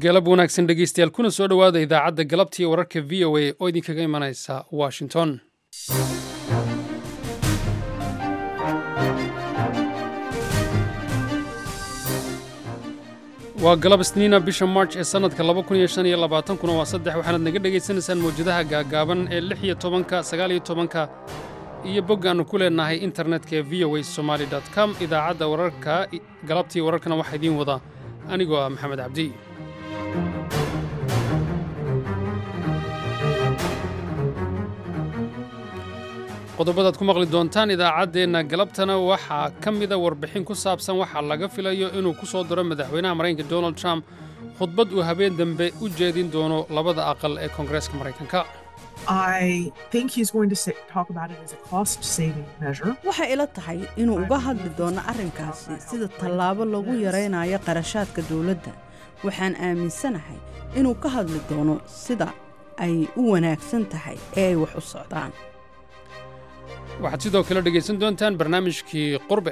galab wanaagsan dhegeystayaal kuna soo dhowaada idaacadda galabtii wararka v o a oo idinkaga imanaysa washington. waa galab isniina bisha march ee sannadka kuna waa 3 waxaanaad naga dhegaysanaysaan mawjadaha gaagaaban ee 16 iyo boggaannu ku leenahay internetka ee v o a somali com. idaacadda wararka galabtii wararkana waxaa idiin wada anigoo ah maxamed cabdi. qodobadaad ku maqli doontaan idaacaddeenna galabtana waxaa ka mida warbixin ku saabsan waxaa laga filayo inuu ku soo diro madaxweynaha maraykanka donald trump khudbad uu habeen dambe u jeedin doono labada aqal ee koongareeska maraykanka. waxay ila tahay inuu uga hadli doono arrinkaasi sida tallaabo lagu yaraynayo qarashaadka dawladda. waxaan aaminsanahay inuu ka hadli doono sida ay u wanaagsan tahay ee ay wax u socdaan. waxaad sidoo kale dhegaysan doontaan barnaamijkii qurbe.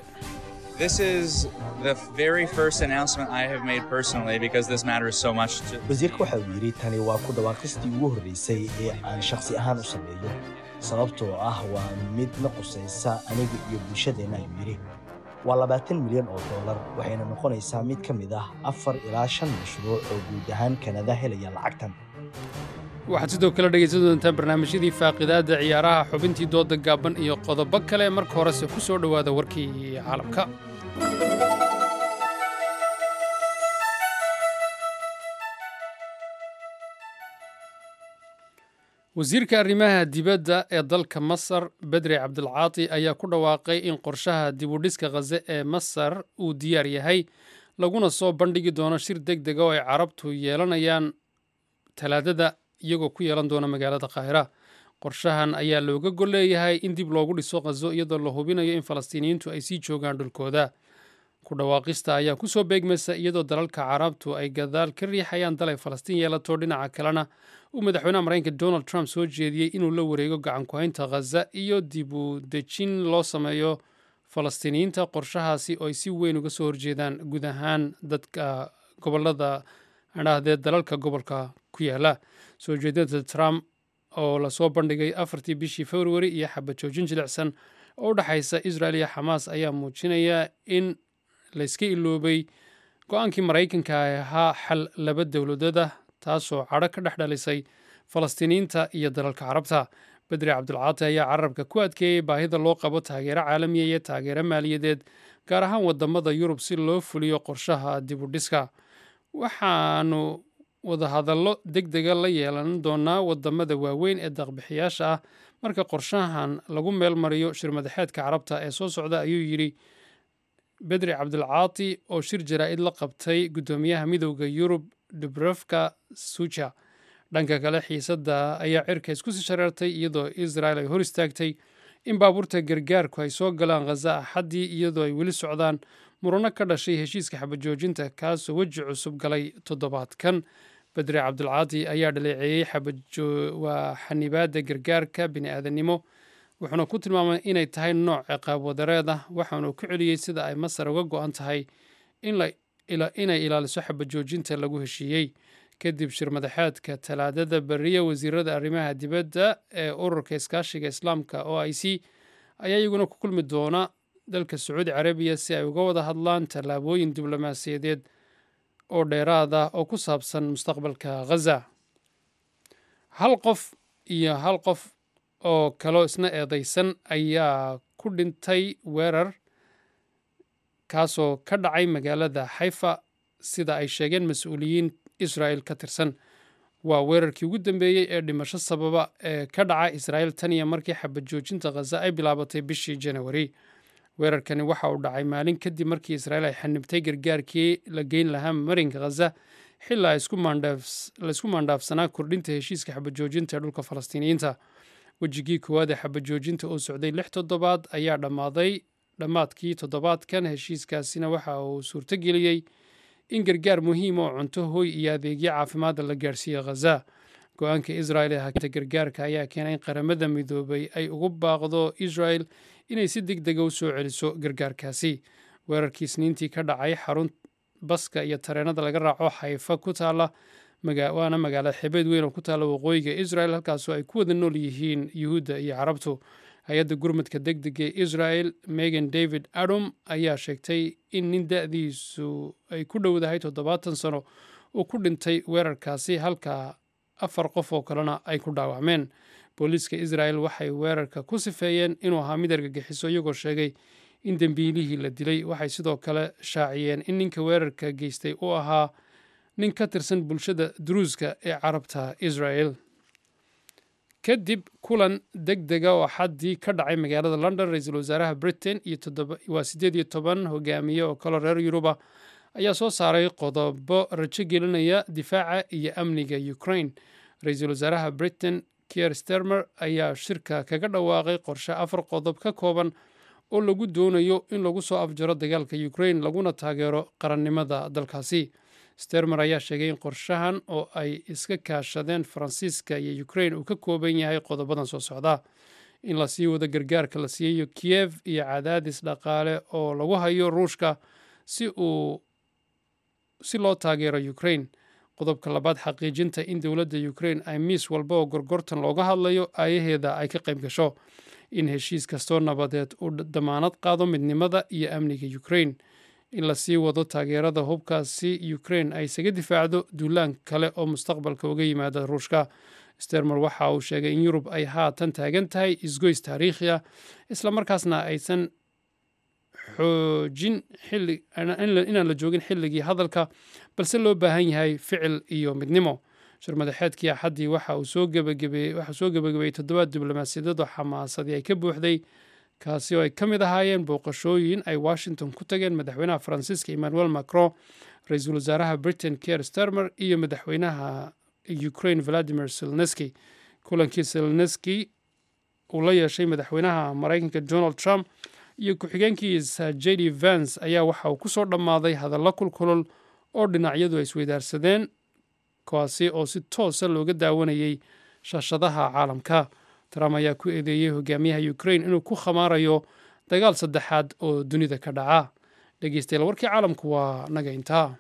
wasiirka waxa uu yidhi tani waa ku dhawaaqistii ugu horraysay ee aan shakhsi ahaan u sameeyo sababtoo ah waa mid na qusaysa aniga iyo bulshadeenna ayuu yidhi waa $20 milyan waxayna noqonaysaa mid ka mid ah 4 ilaa 5 mashruuc oo guud ahaan kanada helaya lacagtan. waxaad sidoo kale dhegaysan doontaan barnaamijyadii faaqidaadda ciyaaraha, xubintii dooda gaaban iyo qodobo kale. marka horese ku soo dhowaada warkii caalamka. wasiirka arrimaha dibadda ee dalka masar bedri cabdilcaati ayaa ku dhawaaqay in qorshaha dibudhiska khaze ee masar uu diyaar yahay laguna soo bandhigi doono shir deg dega oo ay carabtu yeelanayaan talaadada iyagoo ku yeelan doona magaalada qaahira. qorshahan ayaa looga gol leeyahay in dib loogu dhiso khazo iyadoo la hubinayo in falastiiniyiintu ay sii joogaan dhulkooda. ku dhawaaqista ayaa ku soo beegmaysa iyadoo dalalka carabtu ay gadaal ka riixayaan dal ay falastiin yeelato, dhinaca kalena uu madaxweynaha maraykanka donald trump soo jeediyey inuu la wareego gacan ku-haynta khaza iyo dib u dejin loo sameeyo falastiiniyiinta. qorshahaasi oo ay si weyn uga soo horjeedaan guud ahaan dadka gobolada adhahdee dalalka gobolka ku yaala. soo jeedinta trump oo lasoo bandhigay 4 bishii februari iyo xabad joojin jilicsan oo u dhexaysa israel iyo xamaas ayaa muujinaya in layska iloobay go-aankii maraykanka ahaa xal 2 dowladood ah, taasoo cadho ka dhex dhalisay falastiiniyiinta iyo dalalka carabta. bedri cabdilcaati ayaa carabka ku adkeeyey baahida loo qabo taageero caalamiya iyo taageero maaliyadeed gaar ahaan wadamada yurub si loo fuliyo qorshaha dibudhiska. waxaanu wadahadallo deg dega la yeelan doonaa wadamada waaweyn ee daqbixiyaasha ah marka qorshahan lagu meel mariyo shirmadaxeedka carabta ee soo socda, ayuu yidhi bedri cabdilcaati oo shir jaraa'id la qabtay guddoomiyaha midowda yurub dubrovka suja. dhanka kale xiisadda ayaa cirka isku sii shareertay iyadoo israel ay hor istaagtay in baabuurta gargaarku ay soo galaan khaza axaddii iyadoo ay weli socdaan murano ka dhashay heshiiska xabajoojinta kaasoo weji cusub galay toddobaadkan. bedri cabdilcaati ayaa dhaleeceeyey xanibaadda gargaarka bini'aadanimo wuxuuna ku tilmaamay inay tahay nooc ciqaab wadareed ah, waxaanu ku celiyey sida ay masar uga go'an tahay inay ilaaliso xabajoojinta lagu heshiiyey. kadib shir madaxeedka talaadada beriya, wasiirada arrimaha dibadda ee ururka iskaashiga islaamka OIC ayaa iyaguna ku kulmi doona dalka sacuudi carabiya si ay uga wada hadlaan tallaabooyin diblomaasiyadeed oo dheeraad ah oo ku saabsan mustaqbalka khaza. hal qof oo kaloo isna eedaysan ayaa ku dhintay weerar kaasoo ka dhacay magaalada xayfa sida ay sheegeen mas-uuliyiin israel ka tirsan. waa weerarkii ugu dambeeyey ee dhimasho sababa ee ka dhaca israel tan iyo markii xabad joojinta khaza ay bilaabatay bishii janawari. weerarkani waxa uu dhacay maalin kadib markii israel ay xanibtay gargaarkii la geyn lahaa marinka khaza xilaa laysku maandhaafsanaa kordhinta heshiiska xabajoojinta ee dhulka falastiiniyiinta. wejigii koowaad ee xabajoojinta oo socday 6 toddobaad ayaa dhammaaday dhammaadkii toddobaadkan. heshiiskaasina waxa uu suurtogeliyey in gargaar muhiim oo cunto, hoy iyo adeegyo caafimaadda la gaarsiiye khaza. go-aanka israel ee hakita gargaarka ayaa keenay in qaramada midoobay ay ugu baaqdo israel inay si deg dega u soo celiso gargaarkaasi. weerarkii isniintii ka dhacay xarun baska iyo tareenada laga raaco xayfa ku taala waana magaalada xebeed weyn oo ku taala waqooyiga israel halkaasoo ay ku wada nool yihiin yuhuudda iyo carabtu hay-adda gurmadka degdega ee israel megan david adom ayaa sheegtay in nin da-diisu ay ku dhowdahay 70 sano uu ku dhintay weerarkaasi halka 4 qof oo kalena ay ku dhaawacmeen booliiska israel waxay weerarka ku sifeeyeen inuu ahaa mid argagixiso iyagoo sheegay in dembiilihii la dilay waxay sidoo kale shaaciyeen in ninka weerarka geystay uu ahaa nin ka tirsan bulshada duruuska ee carabta israel kadib kulan deg dega oo xaddii ka dhacay magaalada london ra-iisul wasaaraha britain iyo 18 hogaamiye oo kaloo reer yuruba ayaa soo saaray qodobo rajo gelinaya difaaca iyo amniga ukraine ra-iisul wasaaraha britain kier starmer ayaa shirka kaga dhawaaqay qorshe 4 qodob ka kooban oo lagu doonayo in lagu soo afjaro dagaalka ukraine laguna taageero qarannimada dalkaasi stermer ayaa sheegay in qorshahan oo ay iska kaashadeen faransiiska iyo ukraine uu ka kooban yahay qodobadan soo socda in la sii wado gargaarka la siiyayo kiev iyo cadaadis dhaqaale oo lagu hayo ruushka si loo taageero ukraine qodobka labaad xaqiijinta in dowladda ukraine ay miis walba oo gorgortan looga hadlayo aayaheeda ay ka qayb gasho in heshiis kastoo nabadeed uu damaanad qaado midnimada iyo amniga ukraine in la sii wado taageerada hubkaasi ukraine ay isaga difaacdo duulaan kale oo mustaqbalka uga yimaada ruushka stermer waxa uu sheegay in yurub ay haatan taagan tahay isgoys taariikhi ah islamarkaasna aysan xoojin inaan la joogin xilligii hadalka balse loo baahan yahay ficil iyo midnimo shir madaxeedkii axaddii waxa uu soo gebagabeeyey 7 diblomaasiyadeed oo xamaasadii ay ka buuxday kaasi oo ay ka mid ahaayeen booqashooyin ay washington ku tageen madaxweynaha faransiiska emmanuel macron ra-iisul wasaaraha britain kier starmer iyo madaxweynaha ukraine valadimir zelensky kulankii zelensky uu la yeeshay madaxweynaha maraykanka donald trump iyo ku-xigeenkiisa jd vance ayaa waxa uu kusoo dhammaaday hadallo kulkulol oo dhinacyadu ay isweydaarsadeen kuwaasi oo si toosa looga daawanayay shaashadaha caalamka trump ayaa ku eedeeyey hogaamiyaha ukraine inuu ku khamaarayo dagaal saddexaad oo dunida ka dhaca dhegeystayaal warkii caalamku waa naga intaa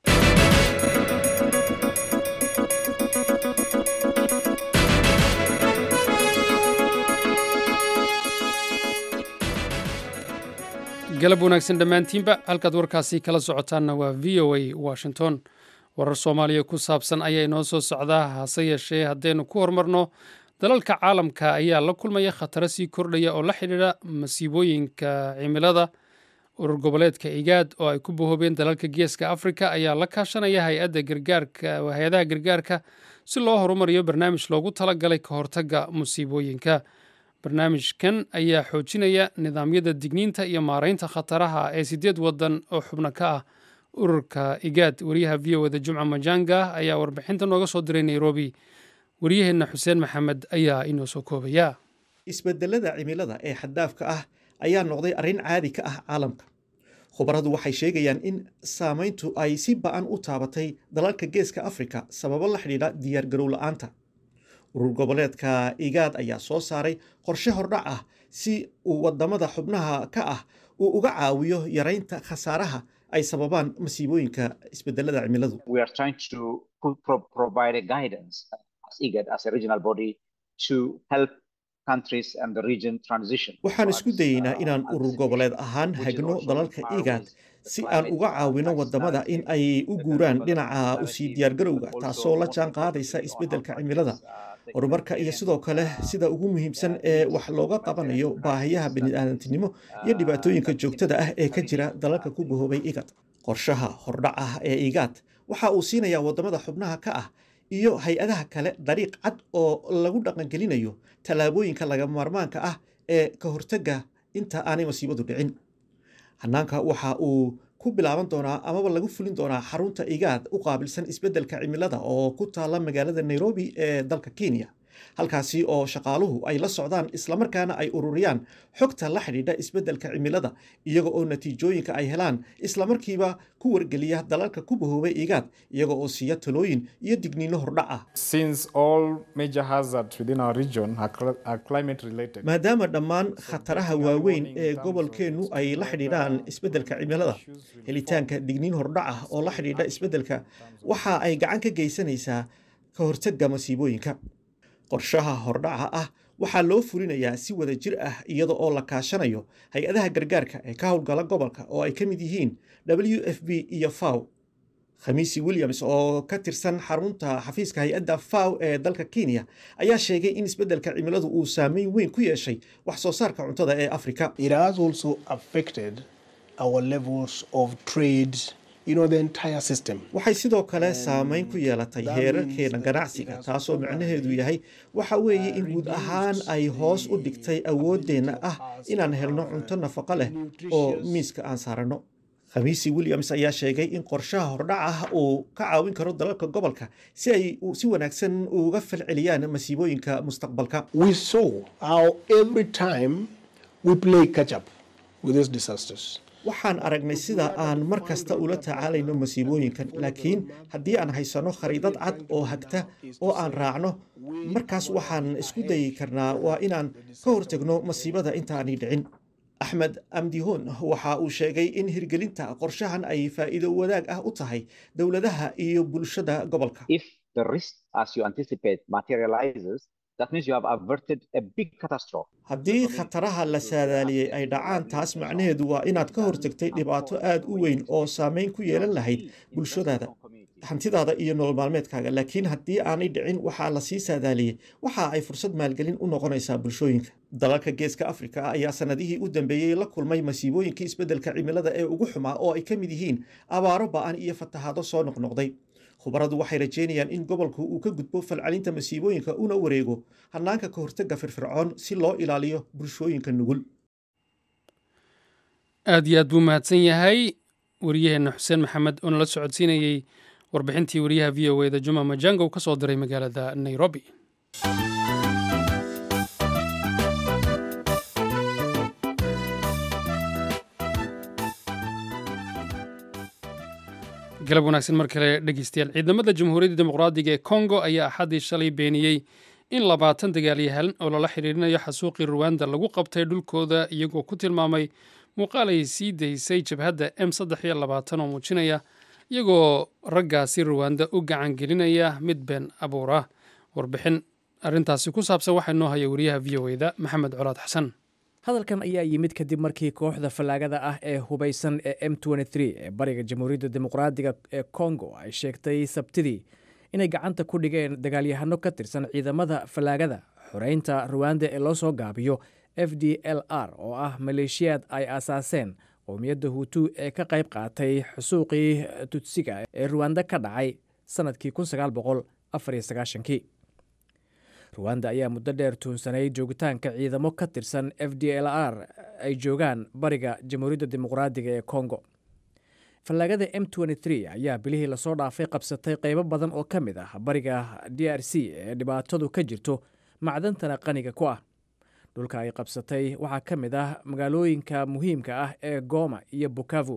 galab wanaagsan dhammaantiinba halkaad warkaasi kala socotaanna waa v o a washington warar soomaaliya ku saabsan ayaa inoo soo socdaa hase yeeshee haddaynu ku horumarno dalalka caalamka ayaa la kulmaya khataro sii kordhaya oo la xidhiidha masiibooyinka cimilada urur goboleedka igaad oo ay ku bahoobeen dalalka geeska afrika ayaa la kaashanaya hay-adaha gargaarka si loo horumariyo barnaamij loogu talagalay ka hortagga musiibooyinka barnaamijkan ayaa xoojinaya nidaamyada digniinta iyo maaraynta khataraha ee 8 wadan oo xubno ka ah ururka igaad wariyaha v o da jumca majanga ayaa warbixinta nooga soo diray nairobi wariyaheenna xuseen maxamed ayaa inoo soo koobaya isbedelada cimilada ee xaddaafka ah ayaa noqday arrin caadi ka ah caalamka khubaradu waxay sheegayaan in saamayntu ay si ba'an u taabatay dalalka geeska afrika sababo la xidhiidha diyaargarow la'aanta urur goboleedka igaad ayaa soo saaray qorshe hordhac ah si uu wadamada xubnaha ka ah uu uga caawiyo yaraynta khasaaraha ay sababaan masiibooyinka isbedelada cimiladu waxaan isku dayeynaa inaan urur goboleed ahaan hagno dalalka igaad si aan uga caawino wadamada in ay u guuraan dhinaca usii diyaargarowga taasoo la jaan qaadaysa isbedelka cimilada horumarka iyo sidoo kale sida ugu muhiimsan ee wax looga qabanayo baahiyaha bini'aadantinimo iyo dhibaatooyinka joogtada ah ee ka jira dalalka ku bahoobay igaad qorshaha hordhac ah ee igaad waxa uu siinayaa wadamada xubnaha ka ah iyo hay-adaha kale dariiq cad oo lagu dhaqangelinayo tallaabooyinka laga maarmaanka ah ee ka hortagga inta aanay masiibadu dhicin hannaanka waxa uu ku bilaaban doonaa amaba lagu fulin doonaa xarunta igaad u qaabilsan isbeddelka cimilada oo ku taalla magaalada nairobi ee dalka kenya halkaasi oo shaqaaluhu ay la socdaan islamarkaana ay ururiyaan xogta la xidhiidha isbeddelka cimilada iyaga oo natiijooyinka ay helaan islamarkiiba ku wargeliya dalalka ku bahoobay IGAD iyaga oo siiya talooyin iyo digniino hordhac ah. maadaama dhammaan khataraha waaweyn ee gobolkeennu ay la xidhiidhaan isbeddelka cimilada, helitaanka digniin hordhac ah oo la xidhiidha isbeddelka waxa ay gacan ka geysanaysaa ka hortagga masiibooyinka. qorshaha hordhaca ah waxaa loo fulinayaa si wada jir ah iyada oo la kaashanayo hay-adaha gargaarka ee ka howlgala gobolka oo ay ka mid yihiin WFP iyo FAO. khamiisi Williams oo ka tirsan xarunta xafiiska hay-adda FAO ee dalka Kenya ayaa sheegay in isbeddelka cimiladu uu saameyn weyn ku yeeshay wax soo saarka cuntada ee Afrika. It has also affected our levels of trade, the entire system. waxay sidoo kale saameyn ku yeelatay heerarkeena ganacsiga, taasoo macnaheedu yahay waxa weeye in guud ahaan ay hoos u dhigtay awoodeenna ah inaan helno cunto nafaqo leh oo miiska aan saaranno. khamiisi Williams ayaa sheegay in qorshaha hordhac ah uu ka caawin karo dalalka gobolka si ay si wanaagsan uga falceliyaan masiibooyinka mustaqbalka. We saw how every time we play catch up with these disasters. waxaan aragnay sida aan mar kasta ula tacaalayno masiibooyinkan, laakiin haddii aan haysano khariidad cad oo hagta oo aan raacno, markaas waxaan isku dayi karnaa waa inaan ka hortagno masiibada intaanay dhicin. Axmed Amdihon waxa uu sheegay in hirgelinta qorshahan ay faa'iido wadaag ah u tahay dowladaha iyo bulshada gobolka. If the risk as you anticipate materializes, that means you have averted a big catastrophe. haddii khataraha la saadaaliyey ay dhacaan, taas macnaheedu waa inaad ka hortagtay dhibaato aad u weyn oo saameyn ku yeelan lahayd bulshadaada, hantidaada iyo nolol maalmeedkaaga. laakiin haddii aanay dhicin waxaa la sii saadaaliyey, waxa ay fursad maalgelin u noqonaysaa bulshooyinka. dalalka geeska Afrika ayaa sanadihii u dambeeyey la kulmay masiibooyinkii isbeddelka cimilada ee ugu xumaa oo ay ka mid yihiin abaaro ba'an iyo fatahaado soo noqnoqday. khubaradu waxay rajeynayaan in gobolku uu ka gudbo falcelinta masiibooyinka una wareego hannaanka ka hortagga firfircoon si loo ilaaliyo bulshooyinka nugul. aad iyo aad buu mahadsan yahay wariyaheenna xuseen maxamed oo nala socodsiinayey warbixintii wariyaha v o da Juma Majango ka soo diray magaalada Nairobi. galab wanaagsan mar kale dhegeystayaal. ciidamada jamhuuriyadda dimuqraadiga ee Congo ayaa axaddii shalay beeniyey in 20 dagaalyahan oo lala xiriirinayo xasuuqii Rwanda lagu qabtay dhulkooda, iyagoo ku tilmaamay muuqaal ay sii daysay jabhadda M23 oo muujinaya iyagoo raggaasi Rwanda u gacan gelinaya mid been abuura. warbixin arrintaasi ku saabsan waxaa noo haya wariyaha v o da Maxamed Colaad Xasan. hadalkan ayaa yimid kadib markii kooxda fallaagada ah ee hubaysan ee M23 ee bariga jamhuuriyadda dimuqraadiga ee Congo ay sheegtay sabtidii inay gacanta ku dhigeen dagaalyahano ka tirsan ciidamada fallaagada xoreynta Rwanda ee loo soo gaabiyo FDLR oo ah maleeshiyaad ay aasaaseen qowmiyadda Hutu ee ka qayb qaatay xusuuqii Tutsiga ee Rwanda ka dhacay sanadkii 1994. Rwanda ayaa muddo dheer tuunsanay joogitaanka ciidamo ka tirsan FDLR ay joogaan bariga jamhuuriyadda dimuqraadiga ee Congo. fallaagada M23 ayaa bilihii lasoo dhaafay qabsatay qaybo badan oo ka mid ah bariga DRC ee dhibaatadu ka jirto macdantana qaniga ku ah. dhulka ay qabsatay waxaa ka mid ah magaalooyinka muhiimka ah ee Goma iyo Bukavu.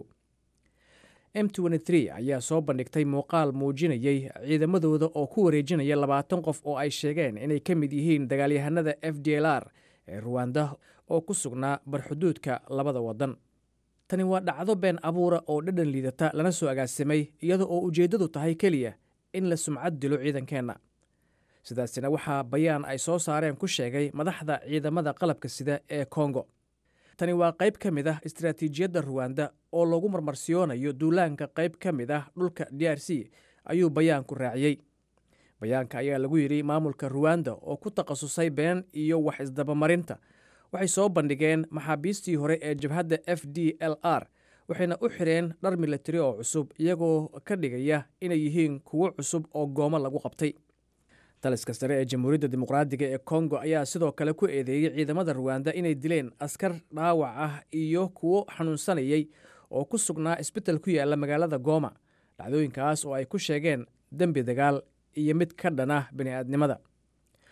M23 ayaa soo bandhigtay muuqaal muujinayay ciidamadooda oo ku wareejinaya 20 qof oo ay sheegeen inay ka mid yihiin dagaalyahanada FDLR ee Rwanda oo ku sugnaa barxuduudka labada wadan. tani waa dhacdo been abuura oo dhadhan liidata lana soo agaasimay iyada oo ujeeddadu tahay keliya in la sumcad dilo ciidankeenna. sidaasina waxaa bayaan ay soo saareen ku sheegay madaxda ciidamada qalabka sida ee Congo. tani waa qayb ka mid ah istiraatiijiyadda Rwanda oo lagu marmarsiyoonayo duulaanka qayb ka mid ah dhulka DRC, ayuu bayaanku raaciyey. bayaanka ayaa lagu yidhi maamulka Rwanda oo ku takhasusay been iyo wax isdabamarinta waxay soo bandhigeen maxaabiistii hore ee jabhadda FDLR waxayna u xireen dhar milatari oo cusub iyagoo ka dhigaya inay yihiin kuwo cusub oo Goma lagu qabtay. taliska sare ee jamhuuriyadda dimuqraadiga ee Congo ayaa sidoo kale ku eedeeyay ciidamada Rwanda inay dileen askar dhaawac ah iyo kuwo xanuunsanayay oo ku sugnaa isbitaal ku yaala magaalada Goma, dhacdooyinkaas oo ay ku sheegeen dembi dagaal iyo mid ka dhan ah bini'aadnimada.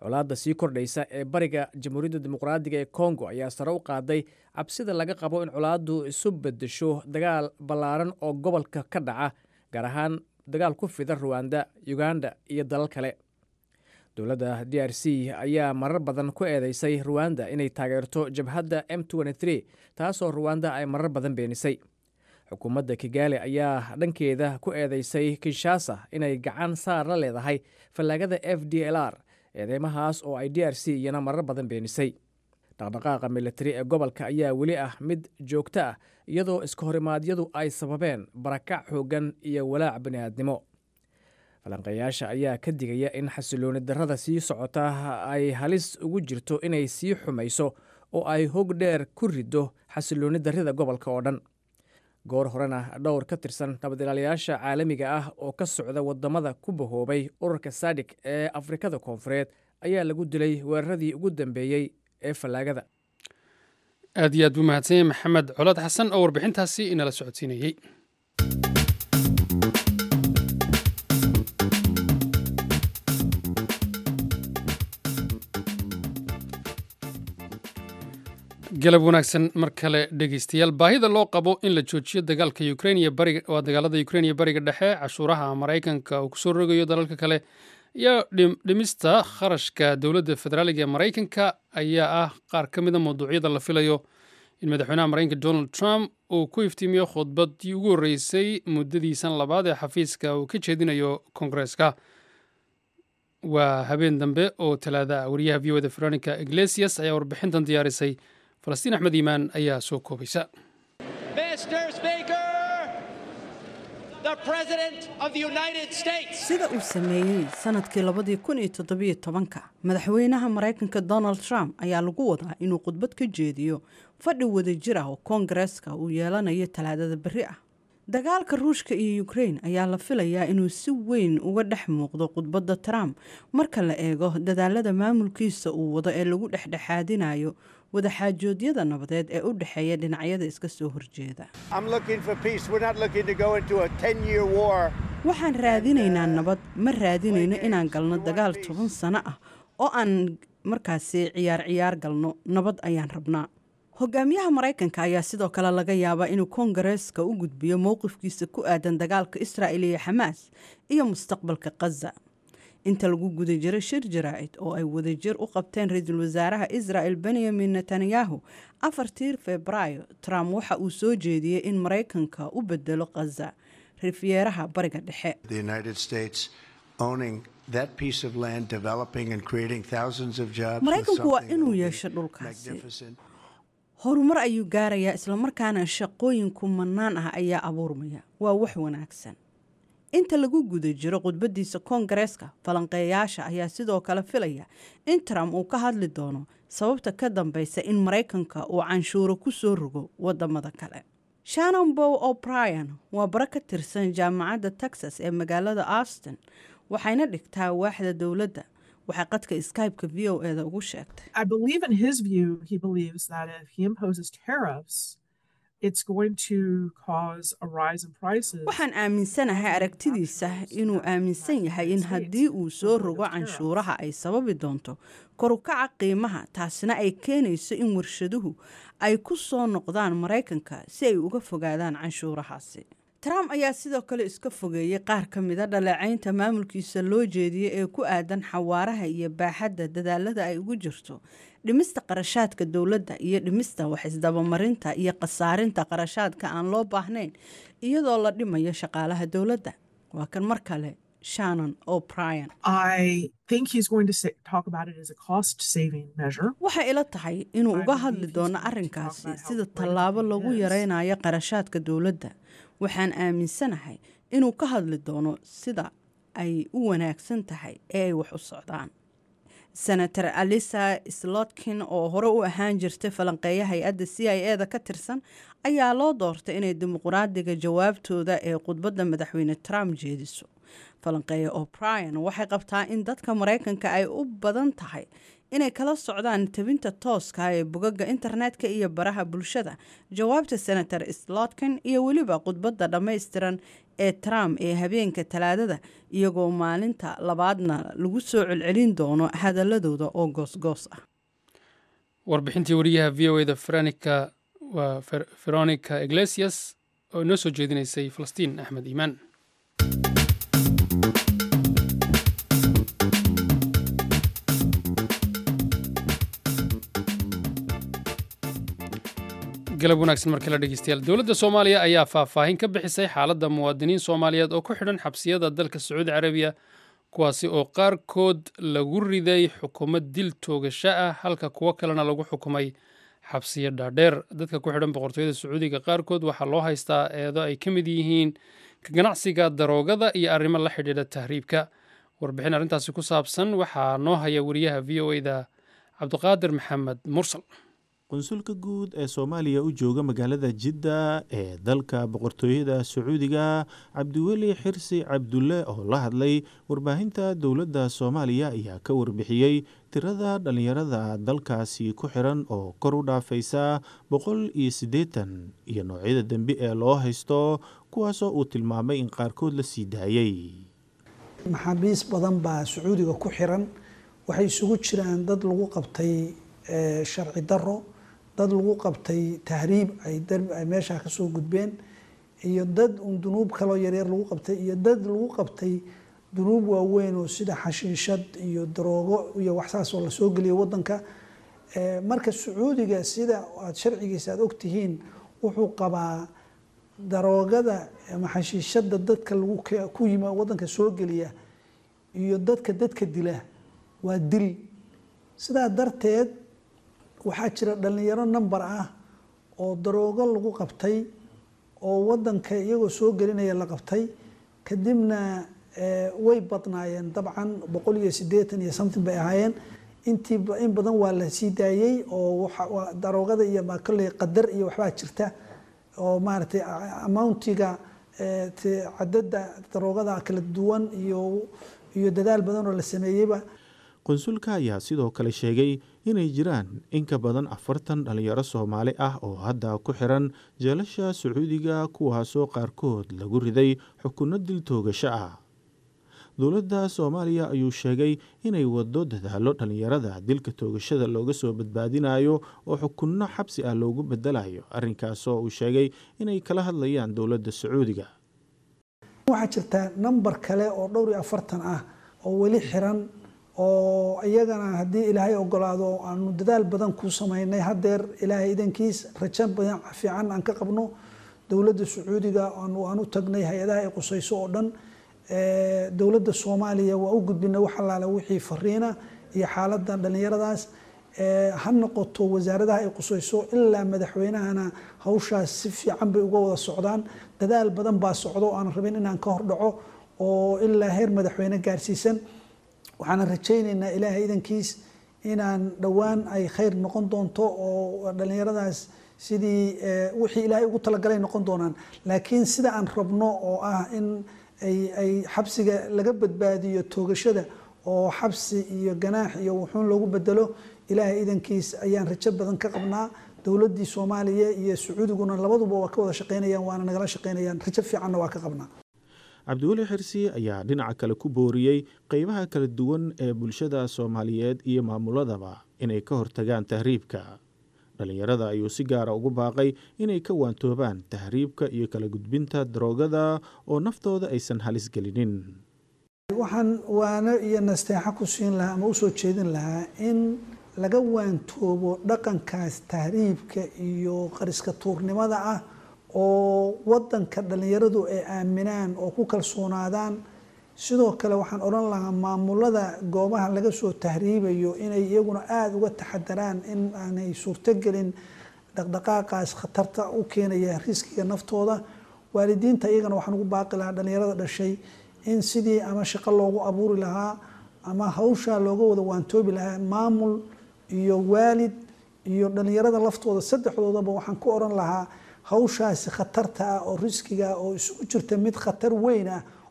colaadda sii kordhaysa ee bariga jamhuuriyadda dimuqraadiga ee kongo ayaa sare u qaaday cabsida laga qabo in colaaddu isu beddesho dagaal ballaaran oo gobolka ka dhaca gaar ahaan dagaal ku fida ruwanda uganda iyo dalal kale dowladda d r c ayaa marar badan ku eedeysay ruwanda inay taageerto jabhadda M23 taasoo ruwanda ay marar badan beenisay xukuumadda kigaali ayaa dhankeeda ku eedeysay kinshasa inay gacan saar la leedahay fallaagada FDLR eedeymahaas oo ay d r c iyana marar badan beenisay dhaqdhaqaaqa militari ee gobolka ayaa weli ah mid joogto ah iyadoo iska horimaadyadu ay sababeen barakac xooggan iyo walaac bini'aadnimo falanqeeyaasha ayaa ka digaya in xasilooni darrada sii socota ay halis ugu jirto inay sii xumayso oo ay hog dheer ku riddo xasilooni darrida gobolka oo dhan goor horena dhowr ka tirsan nabadilaalayaasha caalamiga ah oo ka socda waddamada ku bahoobay ururka sadik ee afrikada koonfureed ayaa lagu dilay weeraradii ugu dambeeyey ee fallaagada aad iyo aad buu mahadsanyay maxamed colaad xasan oo warbixintaasi inala socodsiinayey galab wanaagsan mar kale dhegeystayaal baahida loo qabo in la joojiyo dagaalka waa dagaalada Ukraine iyo bariga dhexe cashuuraha Mareykanka uu kusoo rogayo dalalka kale iyo dhimista kharashka dowladda federaaliga ee Mareykanka ayaa ah qaar ka mid ah mowduucyada la filayo in madaxweynaha Mareykanka Donald Trump uu ku iftiimiyo khudbaddii ugu horreysay muddadiisan labaad ee xafiiska uu ka jeedinayo Koongareeska waa habeen dambe oo talaada wariyaha VOA Veronica Iglesias ayaa warbixintan diyaarisay falastiin axmed iimaan ayaa soo koobaysa sida uu sameeyey sanadkii 2017 madaxweynaha Mareykanka Donald Trump ayaa lagu wadaa inuu khudbad ka jeediyo fadhi wadajir ah oo Koongareeska uu yeelanayo talaadada berri ah dagaalka Ruushka iyo Ukraine ayaa la filayaa inuu si weyn uga dhex muuqdo khudbadda Trump marka la eego dadaalada maamulkiisa uu wado ee lagu dhexdhexaadinayo wadaxaajoodyada nabadeed ee u dhexeeya dhinacyada iska soo horjeeda. Waxaan raadinaynaa nabad, ma raadinayno inaan galno dagaal 10 sano ah oo aan markaasi ciyaar galno. Nabad ayaan rabnaa. Hogaamiyaha Mareykanka ayaa sidoo kale laga yaabaa inuu Koongareeska u gudbiyo mowqifkiisa ku aadan dagaalka Israa'iil iyo Xamaas iyo mustaqbalka Gaza. inta lagu guda jiray shir jaraa'id oo ay wadajir u qabteen ra'iisul wasaaraha Israel Benjamin Netanyahu 4 Febraayo Trump waxa uu soo jeediyay in Mareykanka u bedelo Gaza rifyeeraha bariga dhexe. The United States owning that piece of land, developing and creating thousands of jobs. Mareykanku waa inuu yeesho dhulkaasi. Horumar ayuu gaarayaa isla markaana shaqooyin kumanaan ah ayaa abuurmaya. Waa wax wanaagsan. inta lagu guda jiro khudbadiisa Koongareeska falanqeeyaasha ayaa sidoo kale filaya in Trump uu ka hadli doono sababta ka dambaysa in Mareykanka uu canshuuro ku soo rogo wadamada kale. Shannon Bow O'Brien waa bara ka tirsan jaamacadda Texas ee magaalada Austin waxayna dhigtaa waaxda dawladda waxay qadka Skype-ka VOA-da ugu sheegtay. I believe in his view he believes that if he imposes tariffs it's going to cause a rise in prices. Waxaan aaminsanahay aragtidiisa inuu aaminsan yahay in haddii uu soo rogo canshuuraha ay sababi doonto kor u kaca qiimaha taasina ay keenayso in warshaduhu ay ku soo noqdaan Mareykanka si ay uga fogaadaan canshuurahaasi. Trump ayaa sidoo kale iska fogeeyay qaar ka mid ah dhaleecaynta maamulkiisa loo jeediyay ee ku aadan xawaaraha iyo baaxadda dadaalada ay ugu jirto dhimista qarashaadka dawladda iyo dhimista wax isdabamarinta iyo qasaarinta qarashaadka aan loo baahnayn iyadoo la dhimayo shaqaalaha dawladda. Waa kan mar kale Shannon O'Brien. I think he's going to talk about it as a cost saving measure. Waxa ila tahay inuu uga hadli doono arrinkaasi sida tallaabo lagu yareynayo qarashaadka dawladda. Waxaan aaminsanahay inuu ka hadli doono sida ay u wanaagsan tahay ee ay wax u socdaan. Senator Alisa Slotkin oo hore u ahaan jirtay falanqeeyaha hay'adda CIA-da ka tirsan ayaa loo doortay inay dimuqraadiga jawaabtooda ee khudbadda madaxweyne Trump jeediso. falanqeeya o'brien waxay qabtaa in dadka maraykanka ay u badan tahay inay kala socdaan tabinta tooska ee bogagga internetka iyo baraha bulshada jawaabta senator slotkin iyo weliba khudbadda dhammaystiran ee trump ee habeenka talaadada iyagoo maalinta labaadna lagu soo celcelin doono hadaladooda oo goosgoos ah. warbixintii wariyaha v o eda veronica iglesias oo inoo soo jeedinaysay falastiin axmed iimaan. galab wanaagsan markii la dhegeystayaal dowladda soomaaliya ayaa faahfaahin ka bixisay xaaladda muwaadiniin soomaaliyeed oo ku xidhan xabsiyada dalka sacuudi carabiya kuwaasi oo qaarkood lagu riday xukuumad dil toogasho ah halka kuwo kalena lagu xukumay xabsiyo dhaadheer. dadka ku xidhan boqortooyada sacuudiga qaarkood waxaa loo haystaa eedo ay ka mid yihiin ka ganacsiga daroogada iyo arrimo la xidhiidha tahriibka. warbixin arrintaasi ku saabsan waxaa noo haya wariyaha v o eda cabdiqaadir maxamed mursal. qunsulka guud ee soomaaliya u jooga magaalada jidda ee dalka boqortooyada sacuudiga cabdiweli xirsi cabdulle oo la hadlay warbaahinta dowladda soomaaliya ayaa ka warbixiyey tirada dhallinyarada dalkaasi ku xiran oo kor u dhaafaysa 180 iyo noocyada dembi ee loo haysto kuwaasoo uu tilmaamay in qaarkood la sii daayey. maxaabiis badan baa sacuudiga ku xiran waxay isugu jiraan dad lagu qabtay sharci daro, dad lagu qabtay tahriib ay meesha ka soo gudbeen, iyo dad dunuub kaloo yaryar lagu qabtay, iyo dad lagu qabtay dunuub waaweyn oo sida xashiishad iyo daroogo iyo waxsaas oo la soo geliyo wadanka. marka sacuudiga sida aad sharcigiisa aad ogtihiin wuxuu qabaa daroogada ama xashiishada dadka lagu ku yima wadanka soo geliya iyo dadka dila waa dil. sidaa darteed waxaa jira dhalinyaro number ah oo daroogo lagu qabtay oo wadanka iyagoo soo gelinaya la qabtay kadibna way badnaayeen dabcan 180 iyo something bay ahaayeen. in badan waa la sii daayey oo daroogada iyo kale qadar iyo waxbaa jirta oo maaragtay amountiga cadada daroogada kala duwan iyo dadaal badan oo la sameeyeyba. qunsulka ayaa sidoo kale sheegay inay jiraan in ka badan 40 dhalinyaro Soomaali ah oo hadda ku xiran jeelasha Sacuudiga kuwaasoo qaarkood lagu riday xukunno dil toogasho ah. dowladda Soomaaliya ayuu sheegay inay wado dadaalo dhalinyarada dilka toogashada looga soo badbaadinayo oo xukunno xabsi ah loogu bedelayo, arrinkaasoo uu sheegay inay kala hadlayaan dowladda Sacuudiga. waxaa jirta number kale oo 40 ah oo weli xiran oo iyagana haddii ilaahay ogolaado aanu dadaal badan ku sameynay hadeer ilaahay idankiis rajo badan fiican aan ka qabno dowladda Sacuudiga aanu tagnay hay'adaha ay qusayso oo dhan. dowladda Soomaaliya waa u gudbinay wax alaala wixii fariina iyo xaaladda dhalinyaradaas ha noqoto wasaaradaha ay qusayso ilaa madaxweynahana hawshaas si fiican bay uga wada socdaan. dadaal badan baa socdo aan rabin inaan ka hordhaco oo ilaa heer madaxweyne gaarsiisan. waxaan rajaynaynaa ilaahay idankiis inaan dhowaan ay khayr noqon doonto oo dhalinyaradaas sidii wixii ilaahay ugu talagalay noqon doonaan. laakiin sida aan rabno oo ah in ay xabsiga laga badbaadiyo toogashada oo xabsi iyo ganaax iyo wuxuun loogu bedelo ilaahay idankiis ayaan rajo badan ka qabnaa. dowladdii Soomaaliya iyo Sacuudiguna labaduba waa ka wada shaqeynayaan waana nagala shaqeynayaan, rajo fiicanna waa ka qabnaa. cabdiweli xirsi ayaa dhinaca kale ku booriyey qaybaha kala duwan ee bulshada Soomaaliyeed iyo maamuladaba inay ka hortagaan tahriibka. dhalinyarada ayuu si gaara ugu baaqay inay ka waantoobaan tahriibka iyo kala gudbinta daroogada oo naftooda aysan halis gelinin. waxaan waana iyo nasteexa ku siin lahaa ama u soo jeedin lahaa in laga waantoobo dhaqankaas tahriibka iyo qariska tuurnimada ah oo wadanka dhalinyaradu ay aaminaan oo ku kalsoonaadaan. sidoo kale waxaan oran lahaa maamulada goobaha laga soo tahriibayo inay iyaguna aada uga taxadaraan in aanay suurtogelin dhaqdhaqaaqaas khatarta u keenaya riskiga naftooda. waalidiinta iyagana waxaan ugu baaqi lahaa dhalinyarada dhashay in sidii ama shaqo loogu abuuri lahaa ama hawshaa looga wada waantoobi lahaa maamul iyo waalid iyo dhalinyarada laftooda saddexdoodaba waxaan ku oran lahaa hawshaasi khatarta ah oo riskiga oo isugu jirta mid khatar weyn ah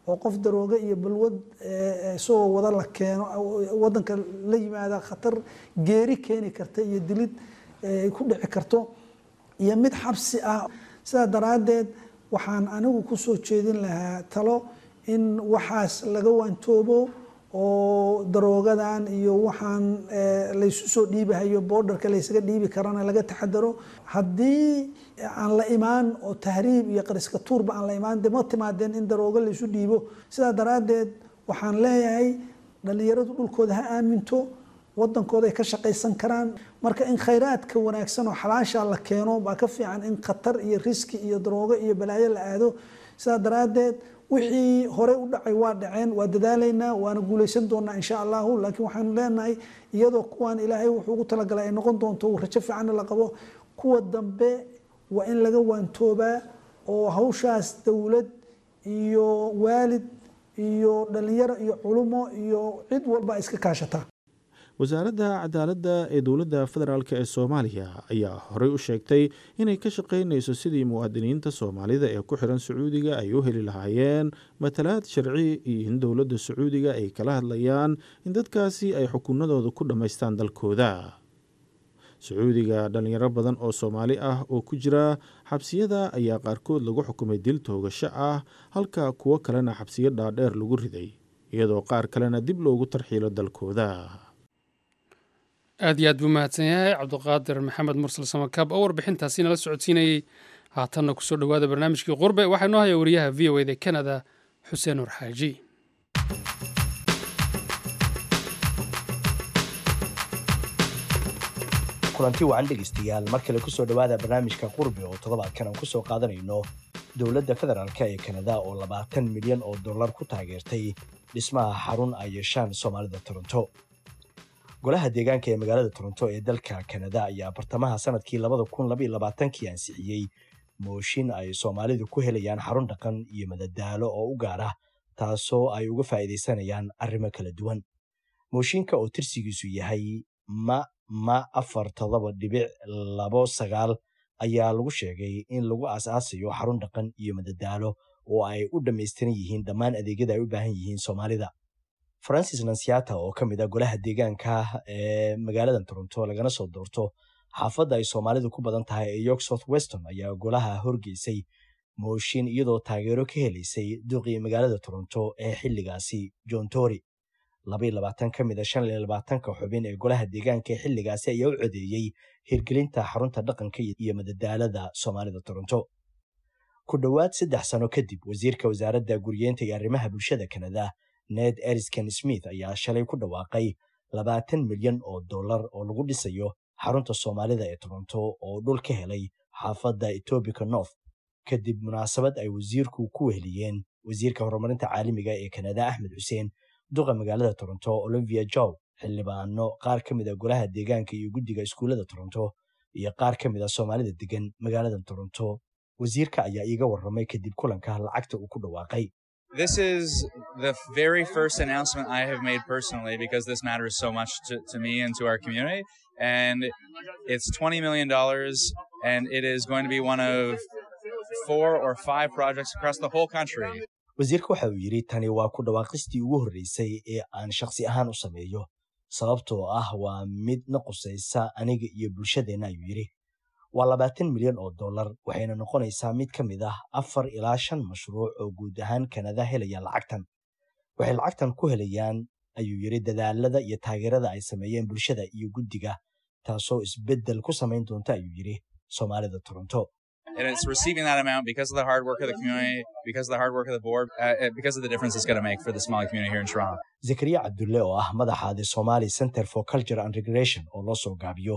oo qof darooga iyo balwad isagoo wada la keeno wadanka la yimaada khatar geeri keeni karta iyo dilid ku dhici karto iyo mid xabsi ah. sidaa daraaddeed waxaan anigu ku soo jeedin lahaa talo in waxaas laga waantoobo oo daroogadan iyo waxaan laysu soo dhiibahayo borderka laysaga dhiibi karana laga taxadaro. haddii aan la imaan oo tahriib iyo qariska tuurba aan la imaan de ma timaadeen in daroogo laysu dhiibo. sidaa daraaddeed waxaan leeyahay dhalinyaradu dhulkooda ha aaminto, wadankooda ay ka shaqaysan karaan. marka in khayraadka wanaagsan oo xalaasha la keeno baa ka fiican in khatar iyo riski iyo daroogo iyo balaayo la aado. sidaa daraaddeed wixii hore u dhacay waa dhaceen, waa dadaalaynaa, waana guulaysan doonaa insha allahu. laakiin waxaanu leenahay iyadoo kuwaan ilaahay wuxuu ugu talagalay ay noqon doonto rajo fiicanna la qabo, kuwa dambe waa in laga waantoobaa oo hawshaas dowlad iyo waalid iyo dhalinyaro iyo culumo iyo cid walba iska kaashataa. wasaaradda cadaaladda ee dowladda federaalk ee soomaaliya ayaa horey u sheegtay inay ka shaqaynayso sidii muwaadiniinta soomaalida ee ku xiran sacuudiga ay u heli lahaayeen matalaad sharci iyo in dowladda sacuudiga ay kala hadlayaan in dadkaasi ay xukunadooda ku dhammaystaan dalkooda. sacuudiga dhalinyaro badan oo soomaali ah oo ku jira xabsiyada ayaa qaarkood lagu xukumay dil toogasho ah, halka kuwo kalena xabsiyo dhaadheer lagu riday, iyadoo qaar kalena dib loogu tarxiilo dalkooda. aad iyo aad buu mahadsan yahay cabdiqaadir maxamed mursal samakaab oo warbixintaasi nala socodsiinayey. haatanna kusoo dhowaada barnaamijkii qurbe. waxaa inoo haya wariyaha v o eda canada xuseen nur xaaji. kulanti wacan dhegaystayaal mar kale kusoo dhowaada barnaamijka qurbe oo toddobaadkan aan kusoo qaadanayno dowladda federaalk ee kanada oo $20 milyan ku taageertay dhismaha xarun ay yeeshaan soomaalida toronto. golaha deegaanka ee magaalada toronto ee dalka kanada ayaa bartamaha sanadkii 2022 ansixiyey mooshin ay soomaalidu ku helayaan xarun dhaqan iyo madadaalo oo u gaar ah, taasoo ay uga faa'iidaysanayaan arrimo kala duwan. mooshinka oo tirsigiisu yahay ma 4.29 ayaa lagu sheegay in lagu aasaasayo xarun dhaqan iyo madadaalo oo ay u dhammaystiran yihiin dhammaan adeegyada ay u baahan yihiin soomaalida. Francis Nansiata oo ka mid ah golaha deegaanka ee magaalada Toronto lagana soo doorto xaafadda ay Soomaalidu ku badan tahay ee York South Weston ayaa golaha horgeysay mooshin iyadoo taageero ka helaysay duqii magaalada Toronto ee xilligaasi John Tory. 22 ka mid ah 25 xubin ee golaha deegaanka ee xilligaasi ayaa u codeeyay hirgelinta xarunta dhaqanka iyo madadaalada Soomaalida Toronto. ku dhawaad 3 sano kadib, wasiirka wasaaradda guryeynta iyo arrimaha bulshada Canada Ned Erisken Smith ayaa shalay ku dhawaaqay $20 milyan oo lagu dhisayo xarunta Soomaalida ee Toronto oo dhul ka helay xaafadda Etobicoke North, kadib munaasabad ay wasiirku ku weheliyeen wasiirka horumarinta caalamiga ee Canada Axmed Xuseen, duqa magaalada Toronto Olivia Jow, xildhibaano, qaar ka mid ah golaha deegaanka iyo guddiga iskuulada Toronto iyo qaar ka mid ah Soomaalida degan magaalada Toronto. wasiirka ayaa iiga warramay kadib kulanka lacagta uu ku dhawaaqay. This is the very first announcement I have made personally because this matters so much to me and to our community. And it's $20 million, and it is going to be one of 4 or 5 projects across the whole country. wasiirka waxa uu yiri tani waa ku dhawaaqistii ugu horeysay ee aan shakhsi ahaan u sameeyo, sababtoo ah waa mid na qusaysa aniga iyo bulshadeena, ayuu yiri. waa $20 milyan waxayna noqonaysaa mid ka mid ah 4 ilaa 5 mashruuc oo guud ahaan Canada helaya lacagtan. waxay lacagtan ku helayaan, ayuu yiri, dadaalada iyo taageerada ay sameeyeen bulshada iyo guddiga, taasoo isbeddel ku samayn doonta, ayuu yiri, Soomaalida Toronto. And it's receiving that amount because of the hard work of the community, because of the hard work of the board, because of the difference it's going to make for the Somali community here in Toronto. Zakaria Abdulle oo ah madaxa The Somali Center for Culture and Recreation oo loo soo gaabiyo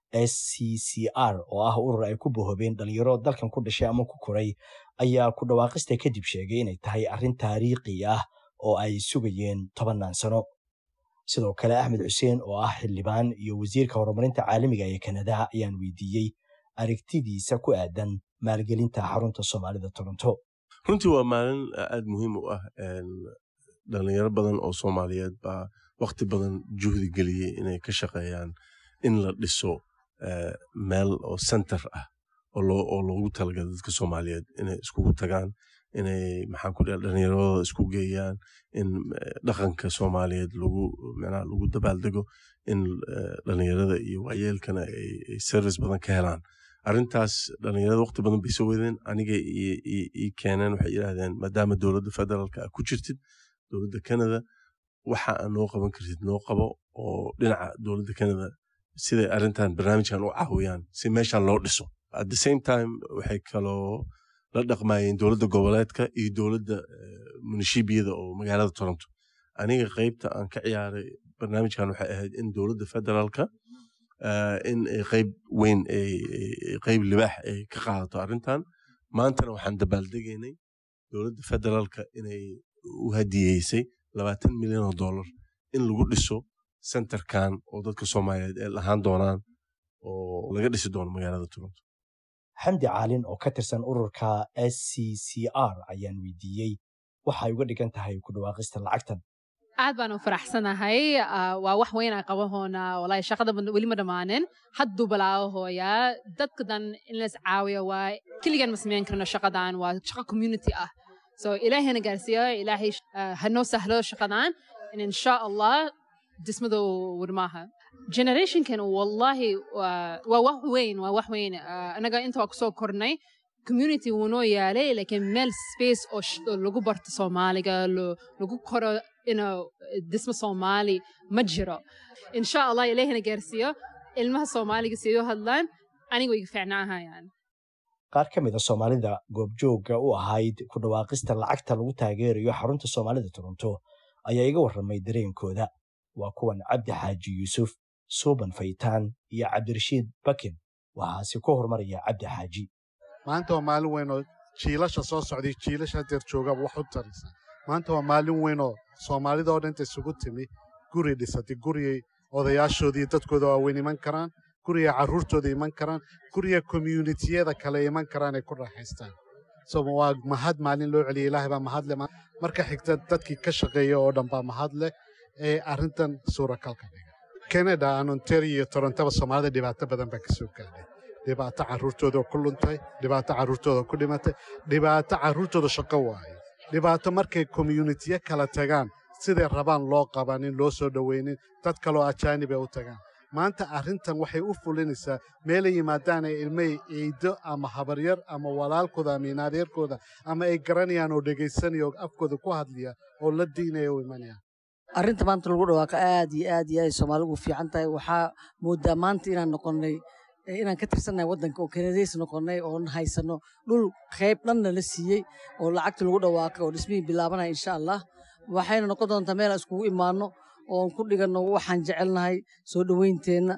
SCCR oo ah urur ay ku bohobeen dhalinyaro dalkan ku dhashay ama ku koray, ayaa ku dhawaaqista kadib sheegay inay tahay arrin taariikhi ah oo ay sugayeen 10 sano. sidoo kale Axmed Xuseen oo ah xildhibaan iyo wasiirka horumarinta caalamiga ee Canada ayaan weydiiyey aragtidiisa ku aadan maalgelinta xarunta Soomaalida Toronto. runtii waa maalin aad muhiim u ah, dhalinyaro badan oo Soomaaliyeed baa waqti badan juhdi geliyay inay ka shaqeeyaan in la dhiso meel oo center ah oo loogu talagalay dadka Soomaaliyeed inay iskugu tagaan, inay maxaan ku dhaha dhallinyaradooda isku geeyaan in dhaqanka soomaaliyeed lagu dabaaldego in dhallinyarada iyo waayeelkana ay service badan ka helaan arrintaas dhallinyarada waqti badan bay soo wadeen aniga ii keeneen waxay yidhaahdeen maadaama dowladda federaalka ku jirtid dowladda Canada waxa aan noo qaban kartid noo qabo oo dhinaca dowladda Canada siday arrintan barnaamijkan u caawiyaan si meeshan loo dhiso at the same time waxay kaloo la dhaqmayeen dowladda goboleedka iyo dowladda munishibiyada oo magaalada Toronto aniga qaybta aan ka ciyaaray barnaamijkan waxay ahayd in dowladda federaalka in qayb weyn qayb libaax ay ka qaadato arrintan maantana waxaan dabaaldegaynay dowladda federaalka inay u hadiyeysay $20 milyan in lagu dhiso centerkan oo dadka Soomaaliyeed ay lahaan doonaan oo laga dhisi doono magaalada Toronto xamdi caalin oo ka tirsan ururka SCCR ayaan weydiiyey waxa ay uga dhigan tahay ku dhawaaqista lacagtan aad baan u faraxsanahay waa wax weyn aan qabahoona walahi shaqada weli ma dhamaanin hadduu balaawo hooya dadka dan in la iscaawiyo waa kaliyan ma sameyn karno shaqadan waa shaqo community ah so ilaahayna gaarsiiyo ilaahay hanoo sahlo shaqadan in insha Allah dhismadu warmaha generation kan wallahi waa wax weyn anaga inta waa kusoo kornay community wuu yaalay laakiin meel space oo lagu barto Soomaaliga lagu koro dhismo Soomaali ma jiro insha Allah ilaahayna gaarsiiyo ilmaha Soomaaliga sidoo hadlaan aniga way fiicnaahayaan qaar ka mid ah Soomaalida goobjooga u ahayd ku dhawaaqista lacagta lagu taageerayo xarunta Soomaalida Toronto ayaa iga warramay dareenkooda waa kuwan Cabdi Xaaji Yuusuf Suuban Faytaan iyo Cabdirashiid Bakin waxaasi ku hormaraya Cabdi Xaaji maanta waa maalin weyn oo jiilasha soo socday jiilasha deer jooga wax u taraysa maanta waa maalin weyn oo Soomaalida oo dhanta isugu timi guri dhisatay guri odayaashoodii dadkooda waa weyn iman karaan guriga carruurtooda iman karaan guriga community-yada kale iman karaan ay ku raaxaystaan so waa mahad maalin loo celiyay Ilaahay baa mahad leh marka xigta dadkii ka shaqeeya oo dhan baa mahad leh ee arrintan suuragalka dhiga Canada Ontario iyo Toronto Soomaalida dhibaato badan baa ka soo gaadhay dhibaato carruurtooda ku luntay dhibaato carruurtooda ku dhimatay dhibaato carruurtooda shaqo waayay dhibaato markay community kala tagaan sidee rabaan loo qabanin loo soo dhaweynin dad kale oo ajaanib ay u tagaan maanta arrintan waxay u fulinaysaa meel ay yimaadaan ay ilmay eedo ama habaryar ama walaalkooda ama inaadeerkooda ama ay garanayaan oo dhegaysanaya oo afkooda ku hadlaya oo la diinaya oo imanaya arrinta maanta lagu dhawaaqa aad iyo aad iyo ay Soomaaligu fiican tahay waxaa moodaa maanta inaan noqonay inaan ka tirsanay wadanka oo Canadians noqonay oo haysano dhul qayb dhanna la siiyay oo lacagta lagu dhawaaqay oo dhismihii bilaabanaya insha Allah waxayna noqon doontaa meel iskugu imaano oo ku dhigano waxaan jecelnahay soo dhaweynteena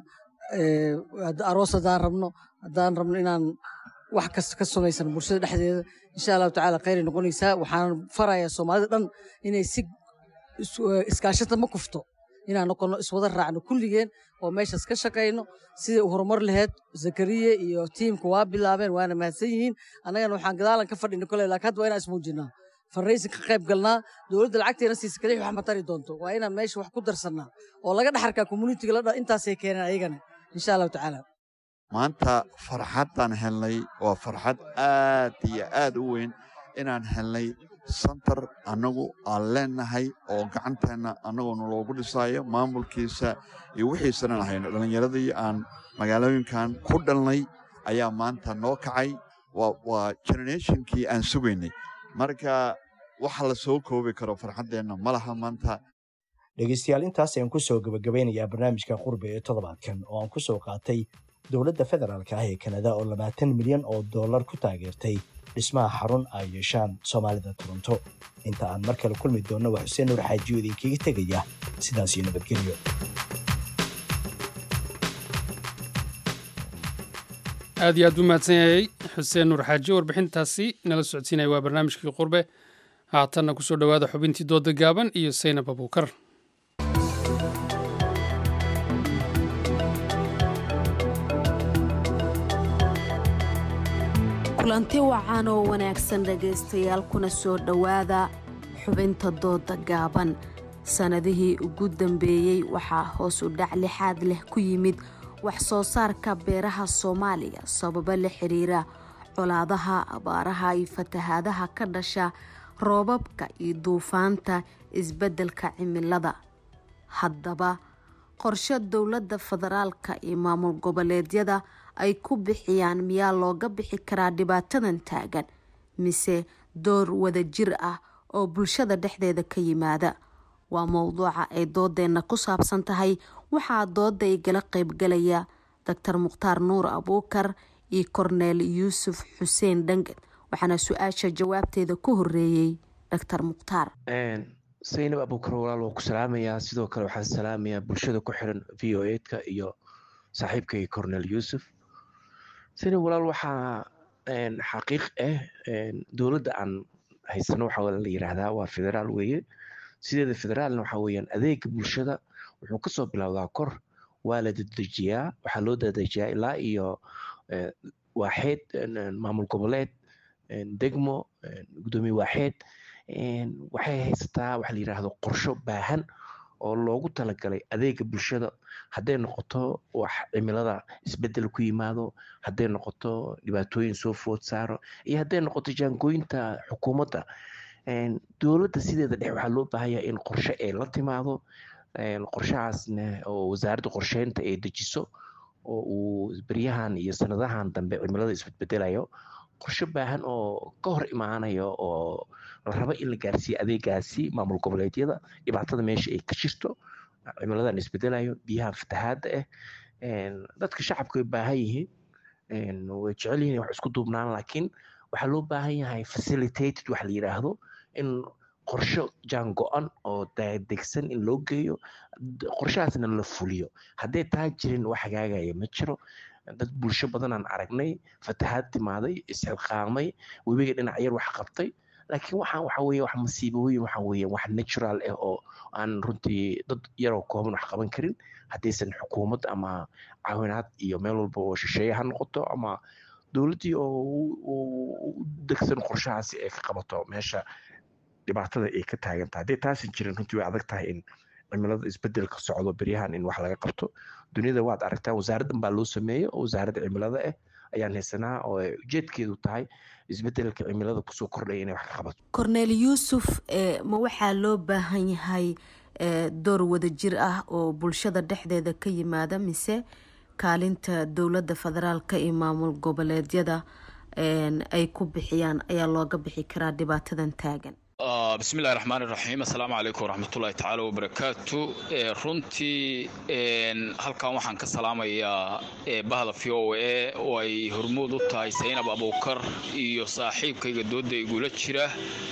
aroos hadaan rabno inaan wax kasta ka samaysan bulshada dhexdeeda insha Allah tacaala khayr noqonaysaa waxaan farayaa Soomaalida dhan inay si iskaashata ma kufto inaan noqono iswada raacno kulligeen oo meeshaas ka shaqeyno sidii horumar lahayd Zakariya iyo tiimku waa bilaabeen waana mahadsan yihiin annagana waxaan gadaalan ka fadhino kale laakiin hadda waa inaan ismuujinaa faraysi ka qayb galnaa dowladda lacagteena siisa kaliya wax ma tari doonto waa inaan meesha wax ku darsanaa oo laga dhaxarkaa community-ga la intaasay keeneen ayagana insha Allah tacaala maanta farxadaan helnay waa farxad aad iyo aad u weyn inaan helnay center annagu aan leenahay oo gacanteena annaguna loogu dhisayo maamulkiisa iyo wixiisana ahayno dhallinyaradii aan magaalooyinkan ku dhalnay ayaa maanta noo kacay waa generationkii aan sugaynay marka waxa la soo koobi karo farxadeenna ma laha maanta dhegeystayaal intaas ayaan ku soo gabagabeynayaa barnaamijka qurbe ee toddobaadkan oo aan ku soo qaatay dowladda federaalka ah ee Canada oo $20 milyan ku taageertay dhismaha xarun ay yeeshaan Soomaalida Toronto inta aan mar kale kulmi doono waa Xuseen Nuur Xaaji oo idinkaga tegaya sidaas iyo nabadgelyo aad iyo aad u mahadsan yahay Xuseen Nuur Xaaji warbixintaasi nala socodsiinaya waa barnaamijkii qurbe haatanna ku soo dhawaada xubintii dooda gaaban iyo Saynab Abuukar kulanti wacan oo wanaagsan dhagaystayaal kuna soo dhowaada xubinta dooda gaaban sanadihii ugu dambeeyey waxaa hoos u dhac lixaad leh ku yimid wax soo saarka beeraha Soomaaliya sababo la xiriira colaadaha, abaaraha iyo fatahaadaha ka dhasha roobabka iyo duufaanta isbeddelka cimilada. haddaba qorshe dowladda federaalka iyo maamul goboleedyada ay ku bixiyaan miyaa looga bixi karaa dhibaatadan taagan, mise door wadajir ah oo bulshada dhexdeeda ka yimaada? waa mowduuca ay doodeenna ku saabsan tahay. waxaa dooda igala qaybgalaya Dr. Mukhtaar Nuur Abuukar iyo Korneel Yuusuf Xuseen Dhangan, waxaana su-aasha jawaabteeda ku horeeyey Dr. Mukhtaar. Saynab Abuukar walaal waa ku salaamayaa, sidoo kale waxaan salaamayaa bulshada ku xiran VOA-ka iyo saaxiibkay Korneel Yuusuf. Saynab walaal waxaa xaqiiq dowladda aan haysano waxaa la yiraahdaa waa federaal weeye. sideeda federaalna waxaa weeyaan adeega bulshada wuxuu kasoo bilowdaa kor, waa la dedejiyaa, waxaa loo dedejiyaa ilaa iyo waaxeed, maamul goboleed, degmo, gudoomiye waaxeed. waxay haysataa waxa la yiraahdo qorsho baahan oo loogu talagalay adeega bulshada, hadday noqoto wax cimilada isbedel ku yimaado, hadday noqoto dhibaatooyin soo food saaro, iyo hadday noqoto jaangooyinta xukuumadda. dowladda sideeda dhex waxaa loo baahan yahay in qorshe ay la timaado, qorshahaasna oo wasaaradda qorsheynta ay dejiso, oo uu beryahan iyo sanadahan dambe cimilada isbedbedelayo, qorshe baahan oo ka hor imaanayo oo la rabo in la gaarsiiyo adeegaasi maamul goboleedyada, dhibaatada meesha ay ka jirto, cimiladan isbedelayo, biyaha fatahaadda dadka shacabka way baahan yihiin, way jecel yihiin wax isku duubnaan, laakiin waxaa loo baahan yahay facilitated wax la yiraahdo, in qorsho jaan go-an oo degsan in loo geeyo, qorshahaasna la fuliyo. hadday taa jirin wax hagaagaya ma jiro. dad bulsho badanaan aragnay, fatahaad timaaday, isxilqaamay, webiga dhinac yar wax qabtay, laakiin waxaan waxa weeye wax masiibooyin, waxa weeye wax natural ah oo aan runtii dad yaroo kooban wax qaban karin, haddaysan xukuumad ama caawinaad iyo meel walba oo shisheeye ha noqoto, ama dowladdii oo u degsan qorshahaasi ay ka qabato meesha dhibaatada ay ka taagan tahay. hadday taasan jirin runtii way adag tahay in cimilada isbedelka socdo beryahan in wax laga qabto. duniyada waad aragtaa, wasaaraddan baa loo sameeyo oo wasaaradda cimilada ayaan haysanaa, oo ujeedkeedu tahay isbedelka cimilada kusoo kordhaya inay wax ka qabato. Korneel Yuusuf, ma waxaa loo baahan yahay door wadajir ah oo bulshada dhexdeeda ka yimaada, mise kaalinta dowladda federaalka iyo maamul goboleedyada ay ku bixiyaan ayaa looga bixi karaa dhibaatadan taagan? بسم الله الرحمن الرحيم السلام عليكم ورحمة الله تعالى وبركاته runtii halkan waxaan ka salaamayaa bahda VOA oo ay hormuud u tahay Saynab Abuukar iyo saaxiibkayga dooda igula jira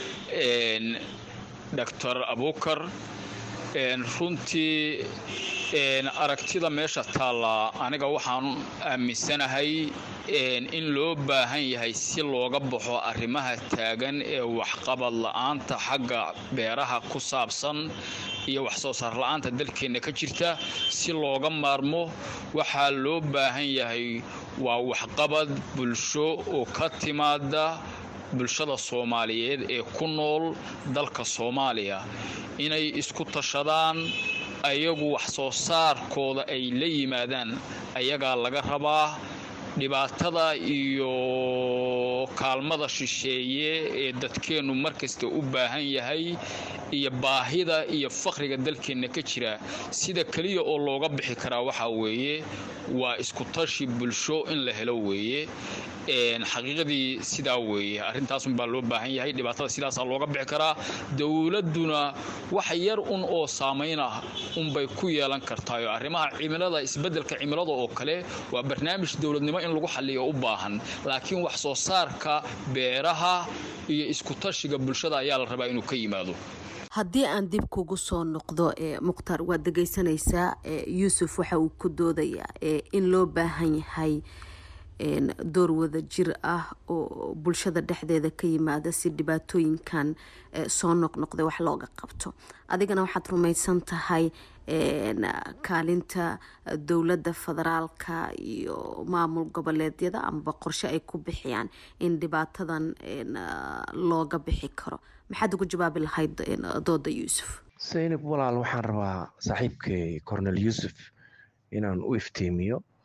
Dr. Abuukar. runtii aragtida meesha taala aniga waxaan aaminsanahay in loo baahan yahay si looga baxo arrimaha taagan ee waxqabad la'aanta xagga beeraha ku saabsan iyo wax soo saar la'aanta dalkeena ka jirta. si looga maarmo waxaa loo baahan yahay waa waxqabad bulsho oo ka timaada bulshada Soomaaliyeed ee ku nool dalka Soomaaliya, inay isku tashadaan, ayagu wax soo saarkooda ay la yimaadaan, ayagaa laga rabaa. dhibaatada iyo kaalmada shisheeye ee dadkeenu markasta u baahan yahay iyo baahida iyo faqriga dalkeena ka jira, sida kaliya oo looga bixi karaa waxa weeye waa isku tashi bulsho in la helo weeye. xaqiiqadii sidaa weeye, arintaasun baa loo baahan yahay, dhibaatada sidaasaa looga bixi karaa. dowladduna wax yar un oo saamayn ah unbay ku yeelan kartaa. arrimaha cimilada, isbeddelka cimilada oo kale waa barnaamij dowladnimo in lagu xalliyo u baahan, laakiin wax soo saarka beeraha iyo isku tashiga bulshada ayaa la rabaa inuu ka yimaado. haddii aan dib kugu soo noqdo Mukhtaar, waad dhegaysanaysaa Yuusuf waxa uu ku doodayaa in loo baahan yahay door wada jir ah oo bulshada dhexdeeda ka yimaada si dhibaatooyinkan soo noqnoqday wax looga qabto. adigana waxaad rumaysan tahay kaalinta dowladda federaalka iyo maamul goboleedyada amaba qorshe ay ku bixiyaan in dhibaatadan looga bixi karo. maxaad ugu jawaabi lahayd dooda Yuusuf? Saynab walaal, waxaan rabaa saaxiibkay Korneel Yuusuf inaan u iftiimiyo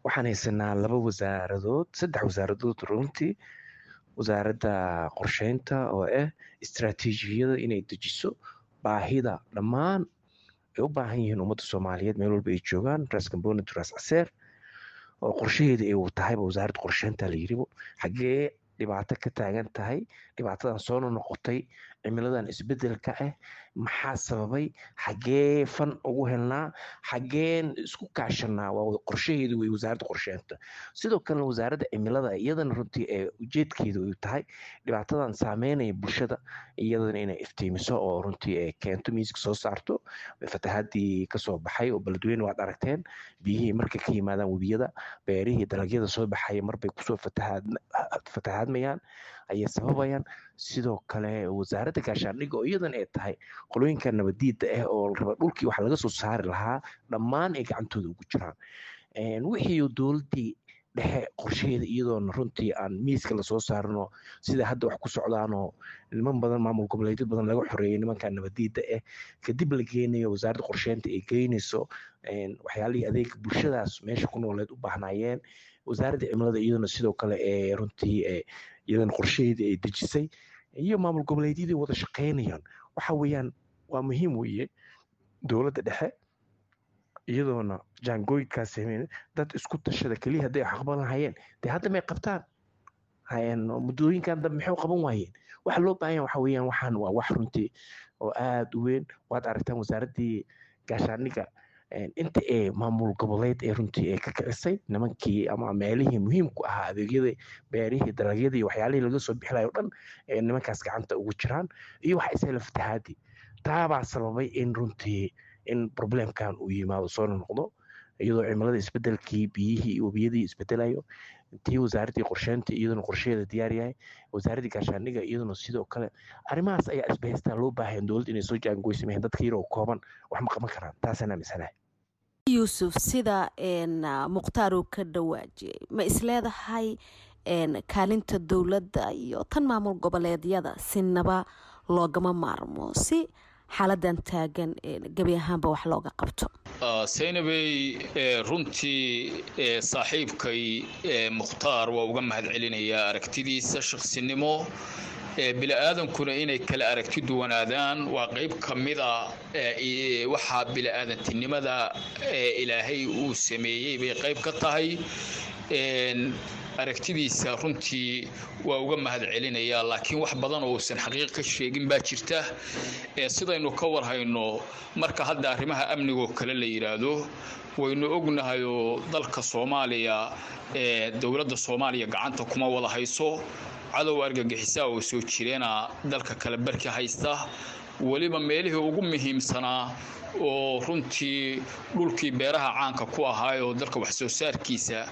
waxaan haysanaa 2 wasaaradood 3 wasaaradood runtii wasaaradda qorsheynta oo ah istiraatiijiyada inay dejiso baahida dhammaan ay u baahan yihiin ummadda Soomaaliyeed meel walba ay joogaan Ras Kamboni Ras Caseer oo qorsheheeda ay tahay wasaaradda qorsheynta la yiribo xagee dhibaato ka taagan tahay dhibaatadan soo noqotay cimiladan isbedelka ah maxaa sababay xagee fan ugu helnaa xageen isku kaashanaa waa qorsheheedu way wasaaradda qorsheynta sidoo kale wasaaradda cimilada iyadana runtii ee ujeedkeedu ay tahay dhibaatadan saameynaya bulshada iyadana inay iftiimiso oo runtii ee keento miiska soo saarto fatahaadii ka soo baxay oo baladweyne waad aragteen biyihii markay ka yimaadaan webiyada beerihii dalagyada soo baxaya marbay kusoo fatahaadmayaan ayay sababayaan sidoo kale wasaaradda gaashaandhigga oo iyadan ay tahay qolooyinka nabadiida ah oo raba dhulkii wax laga soo saari lahaa dhammaan ay gacantooda ugu jiraan wixii dowladdii dhexe qorsheheeda iyadoona runtii aan miiska lasoo saarno sida hadda wax ku socdaanoo niman badan maamul goboleedyo badan laga xoreeyay nimanka nabadiida ah kadib la geenayo wasaaradda qorsheynta ay geynayso waxyaalihii adeega bulshadaas meesha ku nooleed u baahnaayeen wasaaradda cimilada iyadana sidoo kale ee runtii iyadana qorsheheedii ay dejisay iyo maamul goboleedyadii wada shaqeynayaan waxa weeyaan waa muhiim weeye dowladda dhexe iyadoona jaangooyinkaas sameyn dad isku tashada kaliya hadday xaqban lahayeen dee hadda may qabtaan muddooyinkan dambe maxay qaban waayeen waxa loo baahan waxa weeyaan waxaan waa wax runtii oo aad u weyn waad aragtaan wasaaraddii gaashaandhigga inta ee maamul goboleed ee runtii ee ka kicisay nimankii ama meelihii muhiimku ahaa adeegyada beerihii dalagyadii waxyaalihii laga soo bixi lahayo dhan ee nimankaas gacanta ugu jiraan iyo waxa isla fatahaadii taabaa sababay in runtii in problemkan uu yimaado soo noqdo iyadoo cimilada isbedelkii biyihii iyo webiyadii isbedelayo intii wasaaraddii qorsheynta iyaduna qorsheheeda diyaar yahay wasaaraddii gaashaandhigga iyaduna sidoo kale arrimahaas ayaa isbahaystaa loo baahan dowladda inay soo jaangoysameen dadka yaroo kooban wax ma qaban karaan taasaan aaminsanahay yuusuf sida mukhtaar uu ka dhawaajiyey ma isleedahay kaalinta dowladda iyo tan maamul goboleedyada sinaba loogama maarmo si xaaladan taagan gebi ahaanba wax looga qabto saynabey runtii saaxiibkay mukhtaar waa uga mahadcelinayaa aragtidiisa shaqsinimo bili-aadankuna inay kala aragti duwanaadaan waa qayb ka mid a waxaa bili-aadantinimada ilaahay uu sameeyey bay qayb ka tahay aragtidiisa runtii waa uga mahadcelinayaa laakiin wax badan oo uusan xaqiiq ka sheegin baa jirta sidaynu ka warhayno marka hadda arrimaha amnigoo kale la yidhaahdo waynu ognahayoo dalka soomaaliya dowladda soomaaliya gacanta kuma wada hayso cadow argagixisaa oo soo jireena dalka kale barki haysta weliba meelihii ugu muhiimsanaa oo runtii dhulkii beeraha caanka ku ahaayoo dalka wax soo saarkiisa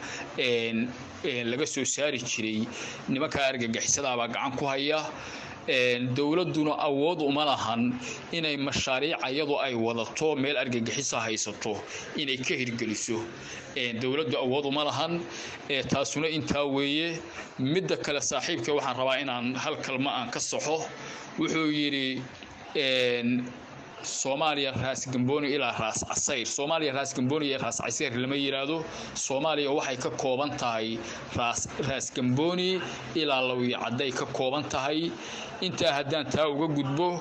laga soo saari jiray nimanka argagixisadaabaa gacan ku haya dowladduna awood uma lahan inay mashaariic iyadu ay wadato meel argagixisa haysato inay ka hirgeliso dowladdu awood uma lahan taasuna intaa weeye midda kale saaxiibka waxaan rabaa inaan hal kalma aan ka saxo wuxuu yidhi soomaaliya raas gambooni ilaa raas casayr soomaaliya raas gambooni iyo raas casayr lama yiraahdo soomaaliya waxay ka kooban tahay raas gambooni ilaa lawi cadday ka kooban tahay intaa haddaan taa uga gudbo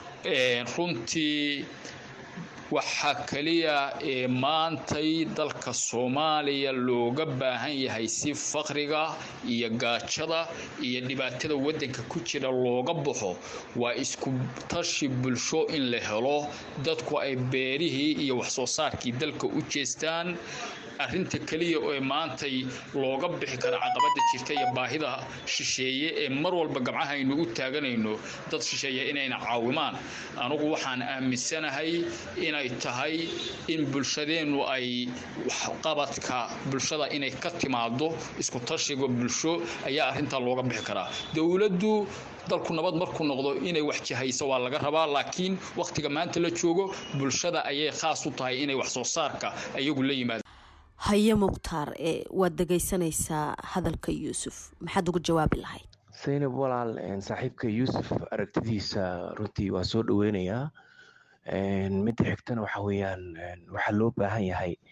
runtii waxaa kaliya maantay dalka soomaaliya looga baahan yahay si faqriga iyo gaajada iyo dhibaatada waddanka ku jira looga baxo waa isku tashi bulsho in la helo dadku ay beerihii iyo wax soo saarkii dalka u jeestaan arrinta kaliya oo maantay looga bixi kara caqabada jirta iyo baahida shisheeye ee mar walba gabcahaynu u taaganayno dad shisheeye inayna caawimaan anigu waxaan aaminsanahay inay tahay in bulshadeenu ay waxqabadka bulshada inay ka timaado isku tashiga bulsho ayaa arrinta looga bixi karaa dowladdu dalku nabad markuu noqdo inay wax jahayso waa laga rabaa laakiin waqtiga maanta la joogo bulshada ayay khaas u tahay inay wax soo saarka ayagu la yimaado haye mukhtaar waad dhegaysanaysaa hadalka yuusuf maxaad ugu jawaabi lahayd saynab walaal saaxiibka yuusuf aragtidiisa runtii waa soo dhaweynayaa midda xigtana waxa weeyaan waxaa loo baahan yahay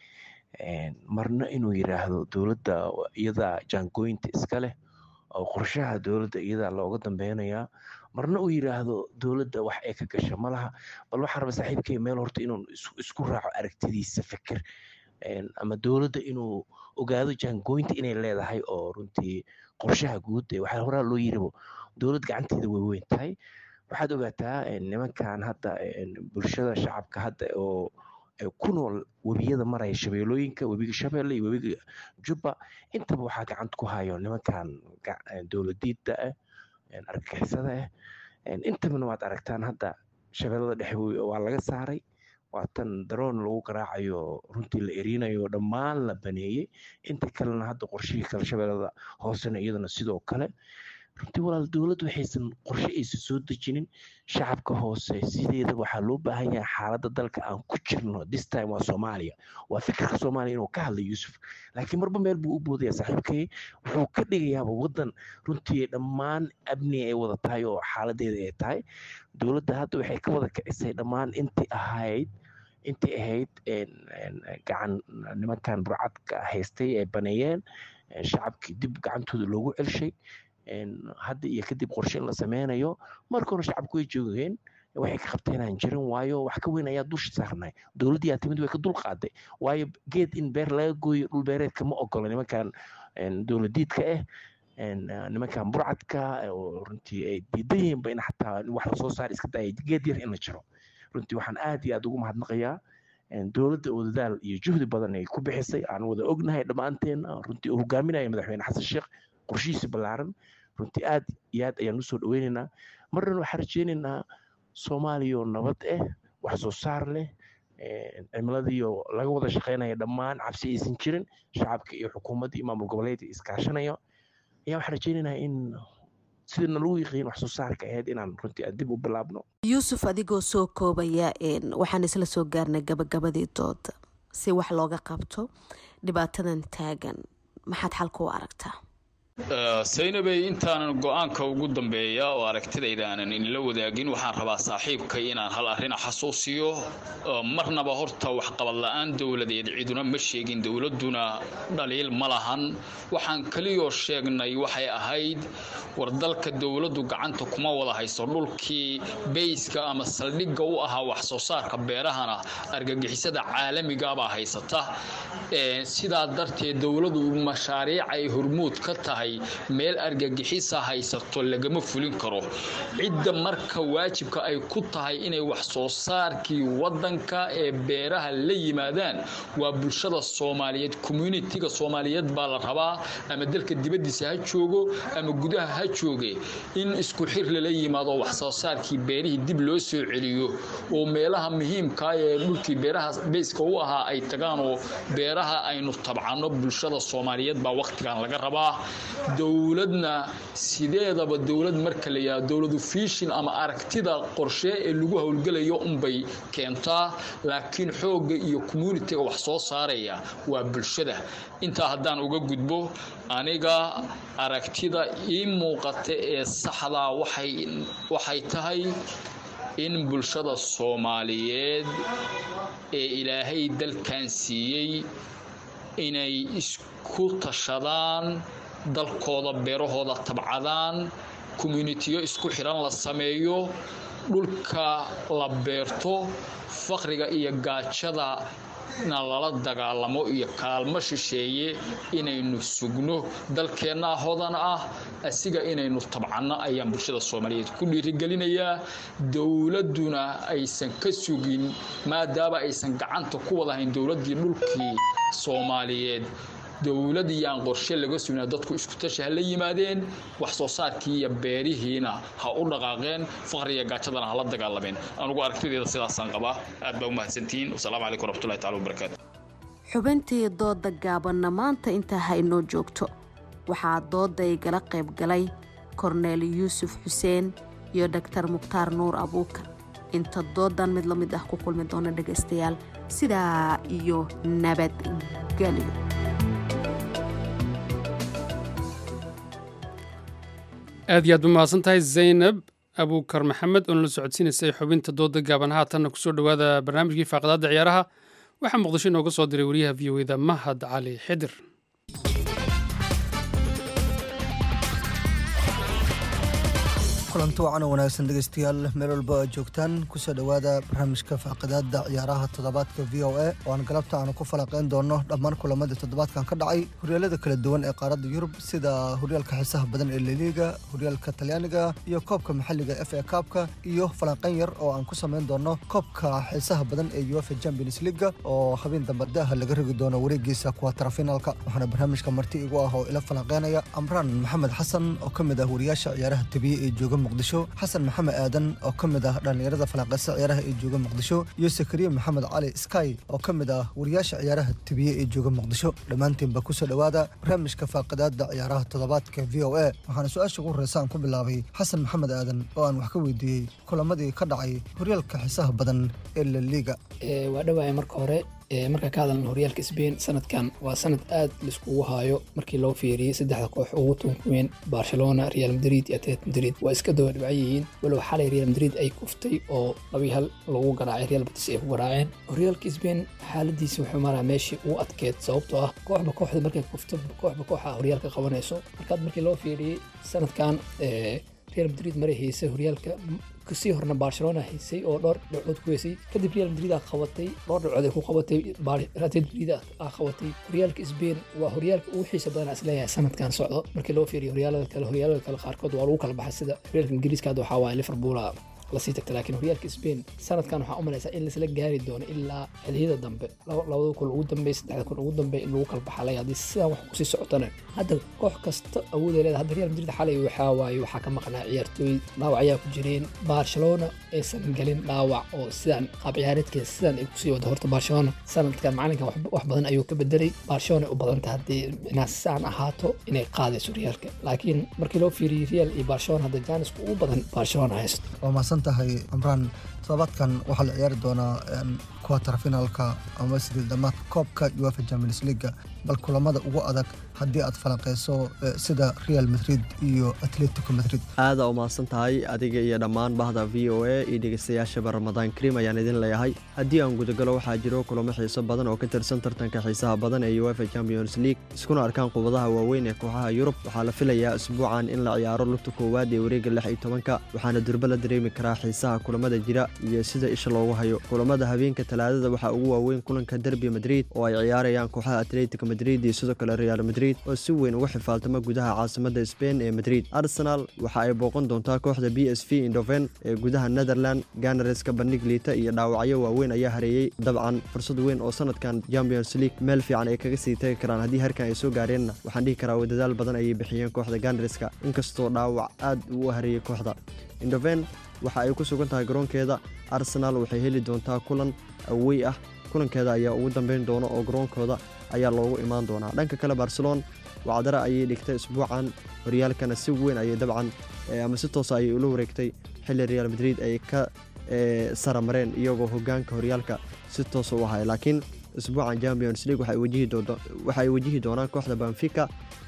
marna inuu yidhaahdo dowladda iyadaa jaangooyinta iska leh oo qorshaha dowladda iyadaa looga dambeynayaa, marna uu yidhaahdo dowladda wax ay ka gasha ma laha. bal waxaan rabaa saaxiibkay meel horta inuu isku raaco aragtidiisa fikir, ama dowladda inuu ogaado jaangooyinta inay leedahay oo runtii qorshaha guud waxaa horaa loo yiribo dowlad gacanteeda way weyn tahay. waxaad ogaataa nimankan hadda bulshada shacabka hadda oo ku nool webiyada maraya shabeelooyinka, webiga shabeelle iyo webiga jubba, intaba waxaa gacanta ku hayo nimankan dowladiidda ah, argagixisada ah. intabana waad aragtaan hadda shabeellada dhexe waa laga saaray, waa tan daroon lagu garaacayo runtii la erinayo dhammaan la baneeyey. inta kalena hadda qorshihii kale shabeellada hoosena iyadana sidoo kale. runtii walaal dowladdu waxaysan qorshe aysan soo dejinin shacabka hoose sideeda waxaa loo baahan yahay xaaladda dalka aan ku jirno this time waa Soomaaliya, waa fikirka Soomaaliya inuu ka hadlo Yuusuf, laakiin marba meel buu u boodaya saaxiibkay. wuxuu ka dhigayaaba wadan runtii dhammaan amni ay wada tahay oo xaaladeeda ay tahay. dowladda hadda waxay ka wada kicisay dhammaan intii ahayd gacan nimankan burcadka haystay ee baneeyeen, shacabkii dib gacantooda loogu celshay. hadda iyo kadib qorshe in la sameynayo. marka hore shacabku way joogeen, waxay ka qabteen aan jirin, waayo wax ka weyn ayaa dusha saarnay. dowladdii timid way ka dul qaaday, waayo geed in beer laga gooyo dhul beereedka ma ogola nimankan dowladiidka ah, nimankan burcadka oo runtii ay diidan yihiinba in xataa wax lasoo saar iska daaya geed yar in la jiro. runtii waxaan aad iyo aad ugu mahadnaqayaa dowladda oo dadaal iyo juhdi badan ay ku bixisay, aan wada ognahay dhammaanteen, runtii uu hogaaminaya madaxweyne xasan sheekh qorshihiisa ballaaran. runtii aad iyo aad ayaan usoo dhaweynaynaa. marna waxaan rajeynaynaa Soomaaliya oo nabad ah, wax soo saar leh, cimiladii laga wada shaqeynaya dhammaan, cabsi aysan jirin, shacabka iyo xukuumadda iyo maamul goboleedka iskaashanayo. ayaa waxaan rajeynaynaa in sidana lagu yiqiin wax soo saarka ahayd inaan runtii aan dib u bilaabno. yuusuf, adigoo soo koobaya waxaan isla soo gaarnay gabagabadii dooda. si wax looga qabto dhibaatadan taagan, maxaad xalka u aragtaa? saynabay intaanan go'aanka ugu dambeeya oo aragtidayda aanan inla wadaagin, waxaan rabaa saaxiibkay inaan hal arrin xasuusiyo. marnaba horta waxqabad la'aan dowladeed ciduna ma sheegin, dowladuna dhaliil ma lahan. waxaan kaliyoo sheegnay waxay ahayd war dalka dowladdu gacanta kuma wada hayso dhulkii beyska ama saldhigga u ahaa wax soo saarka beerahana argagixisada caalamiga baa haysata. sidaa darteed dowladdu mashaariic ay hormuud ka tahay meel argagixisa haysato lagama fulin karo. cidda marka waajibka ay ku tahay inay wax soo saarkii wadanka ee beeraha la yimaadaan waa bulshada Soomaaliyeed, community-ga Soomaaliyeed baa la rabaa, ama dalka dibadiisa ha joogo ama gudaha ha jooge, in isku xir la yimaado wax soo saarkii beerihii dib loo soo celiyo oo meelaha muhiimka ah ee dhulkii beeraha beyska u ahaa ay tagaan oo beeraha aynu tabcano. bulshada Soomaaliyeed baa waqtigan laga rabaa. dowladna sideedaba dowlad marka la yiraahdo dowladu fiishin ama aragtida qorshe ee lagu howlgalayo unbay keentaa, laakiin xooga iyo community-ga wax soo saaraya waa bulshada. intaa haddaan uga gudbo, aniga aragtida ii muuqata ee saxda waxay tahay in bulshada Soomaaliyeed ee Ilaahay dalkan siiyey inay isku tashadaan, dalkooda beerahooda tabcadaan, community-yo isku xiran la sameeyo, dhulka la beerto, faqriga iyo gaajada lala dagaalamo iyo kaalmo shisheeye inaynu sugno. dalkeenna hodan ah asiga inaynu tabcano ayaan bulshada Soomaaliyeed ku dhiirigelinayaa. dowladuna aysan ka sugin, maadaama aysan gacanta ku wada hayn dowladii dhulkii Soomaaliyeed. dowladii aan qorshe laga sugnaa, dadku isku tashi la yimaadeen, wax soo saarkii iyo beerihiina ha u dhaqaaqeen, faqriga gaajadana ha la dagaalameen. anigu aragtideeda sidaasaan qabaa. aad baa u mahadsantihiin. wassalaamu calaykum waraxmatullahi tacaala wabarakaatu. xubintii dooda gaabanna maanta intaa ha inoo joogto. waxaa dooda igala qayb galay korneel yuusuf xuseen iyo Dr. Mukhtaar Nuur Abuukar. inta doodan mid la mid ah ku kulmi doona dhagaystayaal, sidaa iyo nabadgelyo. aad iyo aad ba mahadsan tahay Zaynab Abuukar Maxamed oo la socodsiinaysay xubinta dooda gaaban. haatanna kusoo dhawaada barnaamijkii faaqadaada ciyaaraha waxaa muqdisho inooga soo diray wariyaha v o eda mahad cali xidir. kulanti wacan oo wanaagsan dhegaystayaal meel walba aad joogtaan kusoo dhowaada barnaamijka faaqadaada ciyaaraha toddobaadka v o a oo aan galabta aanu ku falaqayn doono dhammaan kulamadii toddobaadkan ka dhacay horyaalada kala duwan ee qaaradda yurub sida horyaalka xiisaha badan ee laliga horyaalka talyaaniga iyo koobka maxalliga FA Cup-ka iyo falanqayn yar oo aan ku samayn doono koobka xiisaha badan ee UEFA Champions League oo habeen dambe daha laga rigi doono wareegiisa quarter-finalka. waxaana barnaamijka marti igu ah oo ila falanqaynaya Amraan Maxamed Xasan oo ka mid ah wariyaasha ciyaaraha tabiye ee jooga muqdisho, xasan maxamed aadan oo ka mid ah dhalinyarada falanqaysa ciyaaraha ee jooga muqdisho, iyo sakariye maxamed cali sky oo ka mid ah wariyaasha ciyaaraha tabiye ee jooga muqdisho. dhammaantiinba kusoo dhowaada barnaamijka faaqadaada ciyaaraha toddobaadka v o a. waxaana su-aasha ugu horeysa aan ku bilaabay xasan maxamed aadan oo aan wax ka weydiiyey kulamadii ka dhacay horyaalka xiisaha badan ee la liga. waa dhawaaya marka hore marka ka hadalna horyaalka Spain sanadkan waa sanad aad la iskugu haayo markii loo fiiriyay saddexda koox ugu tunkuween Barcelona, Real Madrid iyo Atletico Madrid waa iska daba dhibcayihiin walow xalay Real Madrid ay kuftay oo 2-1 lagu garaacay Real Betis ay ku garaaceen. horyaalka Spain xaaladiisa wuxuu maraa meeshii uu adkeed sababtoo ah kooxda markay kufto kooxa horyaalka qabanayso. markii loo fiiriyay sanadkan Real Madrid maray heysay horyaalka kasii horna Barcelona heysay oo dhowr dhibcood ku heysay kadib Real Madrid qabatay dhowr dhibcood ay ku qabatay Atletico Madrid qabatay. horyaalka Spain waa horyaalka ugu xiiso badan isleeyahay sanadkan socdo markii loo fiiriyo horyaalada kale qaarkood waa lagu kala baxay sida horyaalka Ingiriiska waxa waa Liverpool la sii tagtay laakiin horyaalka Spain sanadkan waxa u malaysaa in la isla gaari doono ilaa xilliyada dambe labada kul ugu dambeeyay saddexda kul ugu dambeeyay in lagu kala baxay hadii sidan wax ku sii socotana hadda koox kasta awood ay leedahay. Real Madrid xalay waxa ka maqnaa ciyaartooy dhaawac ku jireen. Barcelona aysan galin dhaawac oo sidan qaab ciyaareedkeeda sidan ay ku sii wada horta Barcelona sanadkan macalinka wax badan ayuu ka bedelay. Barcelona u badan tahay hadii inaasan ahaato inay qaadayso horyaalka laakiin markii loo fiiriyo Real iyo Barcelona hadda jaanisku ugu badan Barcelona haysto. tahay Amraan toddobaadkan waxaa la ciyaari doonaa quarter-finalka ama sidii dhamaadka koobka UEFA Champions League bal kulamada ugu adag haddii aad falanqeyso sida Real Madrid iyo Atletico Madrid. aada u mahadsan tahay adiga iyo dhammaan bahda v o a iyo dhegeystayaashaba Ramadaan Kariim ayaan idin leeyahay. haddii aan gudagalo waxaa jiro kulamo xiiso badan oo ka tirsan tartanka xiisaha badan ee UEFA Champions League iskuna arkaan qubadaha waaweyn ee kooxaha Yurub. waxaa la filayaa usbuucan in la ciyaaro lugta koowaad ee wareega 16 waxaana durba la dareemi karaa xiisaha kulamada jira iyo sida isha loogu hayo. kulamada habeenka Talaadada waxaa ugu waaweyn kulanka Derby Madrid oo ay ciyaarayaan kooxaha Atletico Madrid iyo sidoo kale Real Madrid oo si weyn uga xifaaltama gudaha caasimadda Spain ee Madrid. Arsenal waxa ay booqan doontaa kooxda PSV Eindhoven ee gudaha Netherland. Gunners-ka bandhig liita iyo dhaawacyo waaweyn ayaa hareeyay dabcan fursad weyn oo sanadkan Champions League meel fiican ay kaga sii tagi karaan haddii harkan ay soo gaareenna waxaan dhihi karaa dadaal badan ayay bixiyeen kooxda Gunners-ka inkastoo dhaawac aad u hareeyay kooxda Eindhoven waxa ay ku sugan tahay garoonkeeda. Arsenal waxay heli doontaa kulan away ah kulankeeda ayaa ugu dambeyn doona oo garoonkooda ayaa loogu imaan doonaa. dhanka kale Barcelona wacdara ayay dhigtay isbuucan horyaalkana si weyn ayay dabcan ama si toos ayay ula wareegtay xilli Real Madrid ay ka saramareen iyagoo hogaanka horyaalka si toos u ahay. laakiin isbuucan Champions League waxay wajihi doonaan kooxda Benfica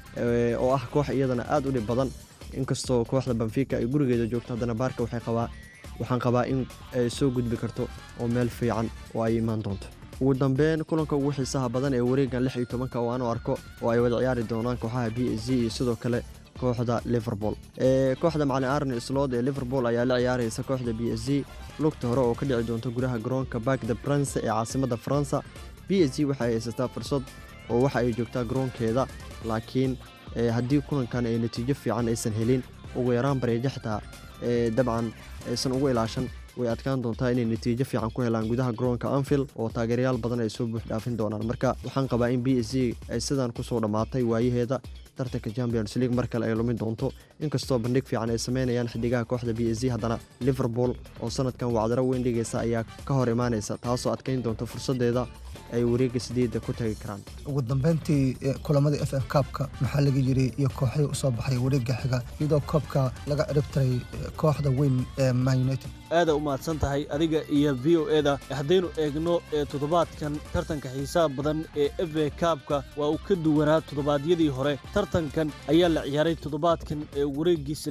oo ah koox iyadana aad u dhib badan inkastoo kooxda Benfica ay gurigeeda joogto haddana baarka waxaan qabaa in ay soo gudbi karto oo meel fiican oo ay imaan doonto. ugu dambeyn kulanka ugu xiisaha badan ee wareegan 16 oo aan u arko oo ay wada ciyaari doonaan kooxaha PSG iyo sidoo kale kooxda Liverpool. kooxda macallin Arne Slot ee Liverpool ayaa la ciyaaraysa kooxda PSG lugta hore oo ka dhici doonta gudaha garoonka Parc des Princes ee caasimadda Faransa. PSG waxay haysataa fursad oo waxa ay joogtaa garoonkeeda laakiin haddii kulankan ay natiijo fiican aysan helin ugu yaraan bareejo xitaa dabcan aysan ugu ilaashan way adkaan doontaa inay natiijo fiican ku helaan gudaha garoonka Anfield oo taageerayaal badan ay soo buux dhaafin doonaan. marka waxaan qabaa in PSG ay sidan ku soo dhamaatay waayaheeda tartanka Champions League mar kale ay lumin doonto inkastoo bandhig fiican ay sameynayaan xidigaha kooxda PSG. haddana Liverpool oo sanadkan wacdaro weyn dhigaysa ayaa ka hor imaanaysa taasoo adkeyn doonta fursadeeda ay wareega 8 ku tagi karaan. ugu dambeyntii kulamada FA Cup-ka maxaa laga yiri iyo kooxihii u soo baxay wareega xiga iyadoo koobka laga ciribtiray kooxda weyn ee Man United. aada u mahadsan tahay adiga iyo v o a-da haddaynu eegno toddobaadkan tartanka xiisaha badan ee FA Cup-ka waa uu ka duwanaa toddobaadyadii hore. tartankan ayaa la ciyaaray toddobaadkan ee wareegiisa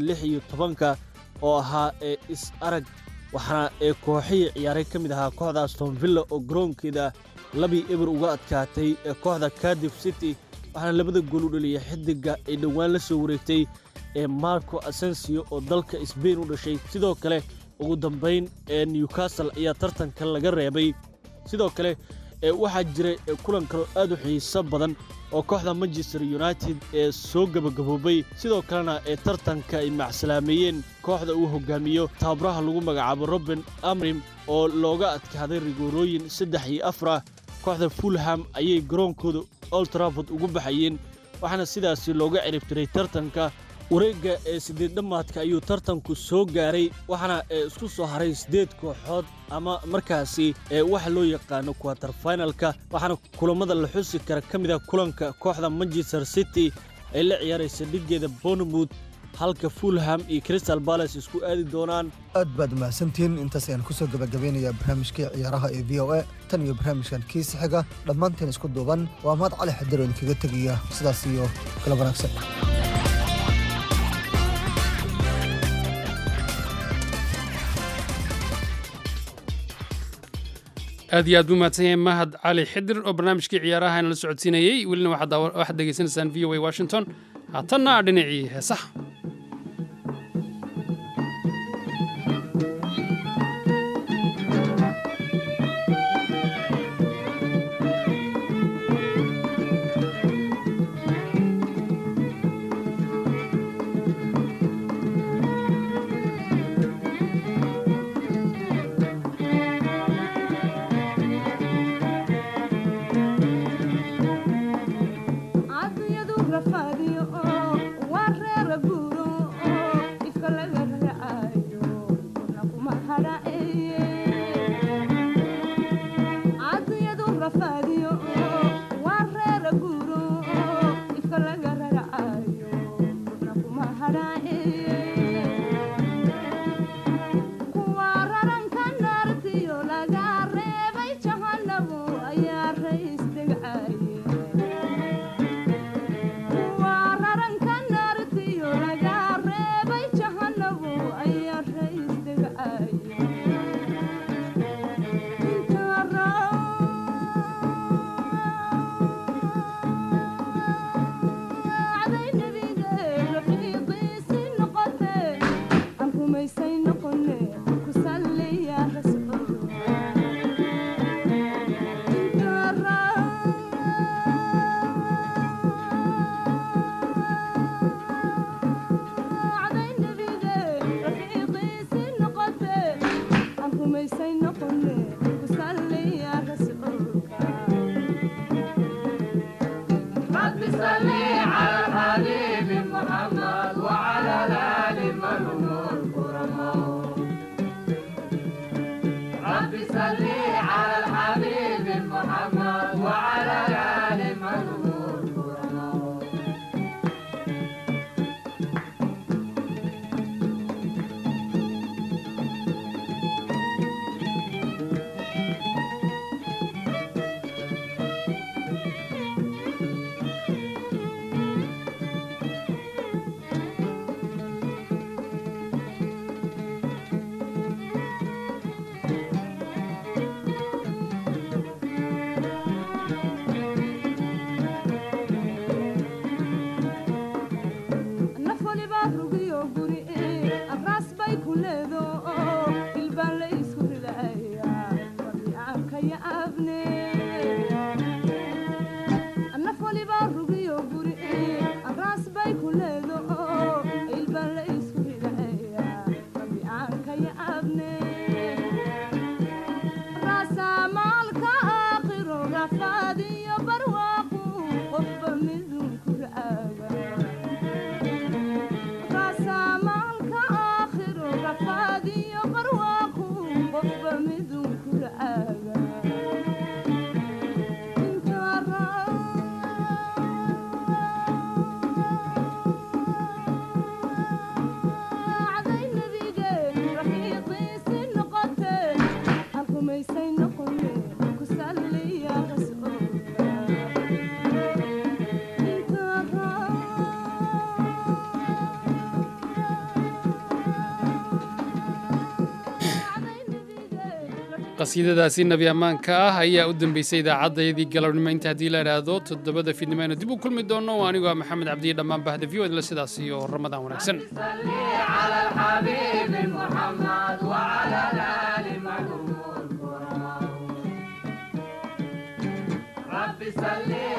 16 oo ahaa is arag waxaana kooxihii ciyaaray ka mid ahaa kooxda Aston Villa oo garoonkeeda 2-0 uga adkaatay kooxda Cardiff City waxaana labada gool u dhaliyay xidiga ay dhawaan la soo wareegtay Marco Asensio oo dalka Spain u dhashay sidoo kale ugu dambeyn Newcastle ayaa tartanka laga reebay sidoo kale waxaa jiray kulan kale aad u xiiso badan oo kooxda Manchester United soo gabagaboobay sidoo kalena tartanka ay macsalaameeyeen kooxda uu hogaamiyo tababaraha lagu magacaabo Ruben Amorim oo looga adkaaday rigoorooyin 3-4 kooxda Fulham ayay garoonkooda Old Trafford ugu baxayeen waxaana sidaas looga ciribtiray tartanka wareegga 8 dhamaadka ayuu tartanku soo gaaray waxaana isku soo haray 8 kooxood ama markaasi waxa loo yaqaan quarter finalka waxaana kulamada la xusi kara kamida kulanka kooxda Manchester City ay la ciyaaraysa dhigeeda Bournemouth halka Fulham iyo Crystal Palace isku aadi doonaan aad baad mahadsantiin intaas ayaan ku soo gabagabeynayaa barnaamijka ciyaaraha ee VOA tan iyo barnaamijkan kiisa xiga dhammaanteen isku duuban waa Mahad Cali Xadir oo kaga tagaya sidaas iyo kala wanaagsan aad iyo aad buu mahadsan yahay Mahad Cali Xadir oo barnaamijkii ciyaaraha la socodsiinayay welina waxaad degeysanaysaan VOA Washington haatanna dhinacii heesaha qasiidadaasi nabi ammaanka ah ayaa u dambeysay idaacaddayadii galabnimo inta haddii la idhaahdo 7 fiidnimo aynu dib u kulmi doonno waa anigoo maxamed cabdiye dhammaan bahda v o la sidaas iyo ramadaan wanaagsan رب صل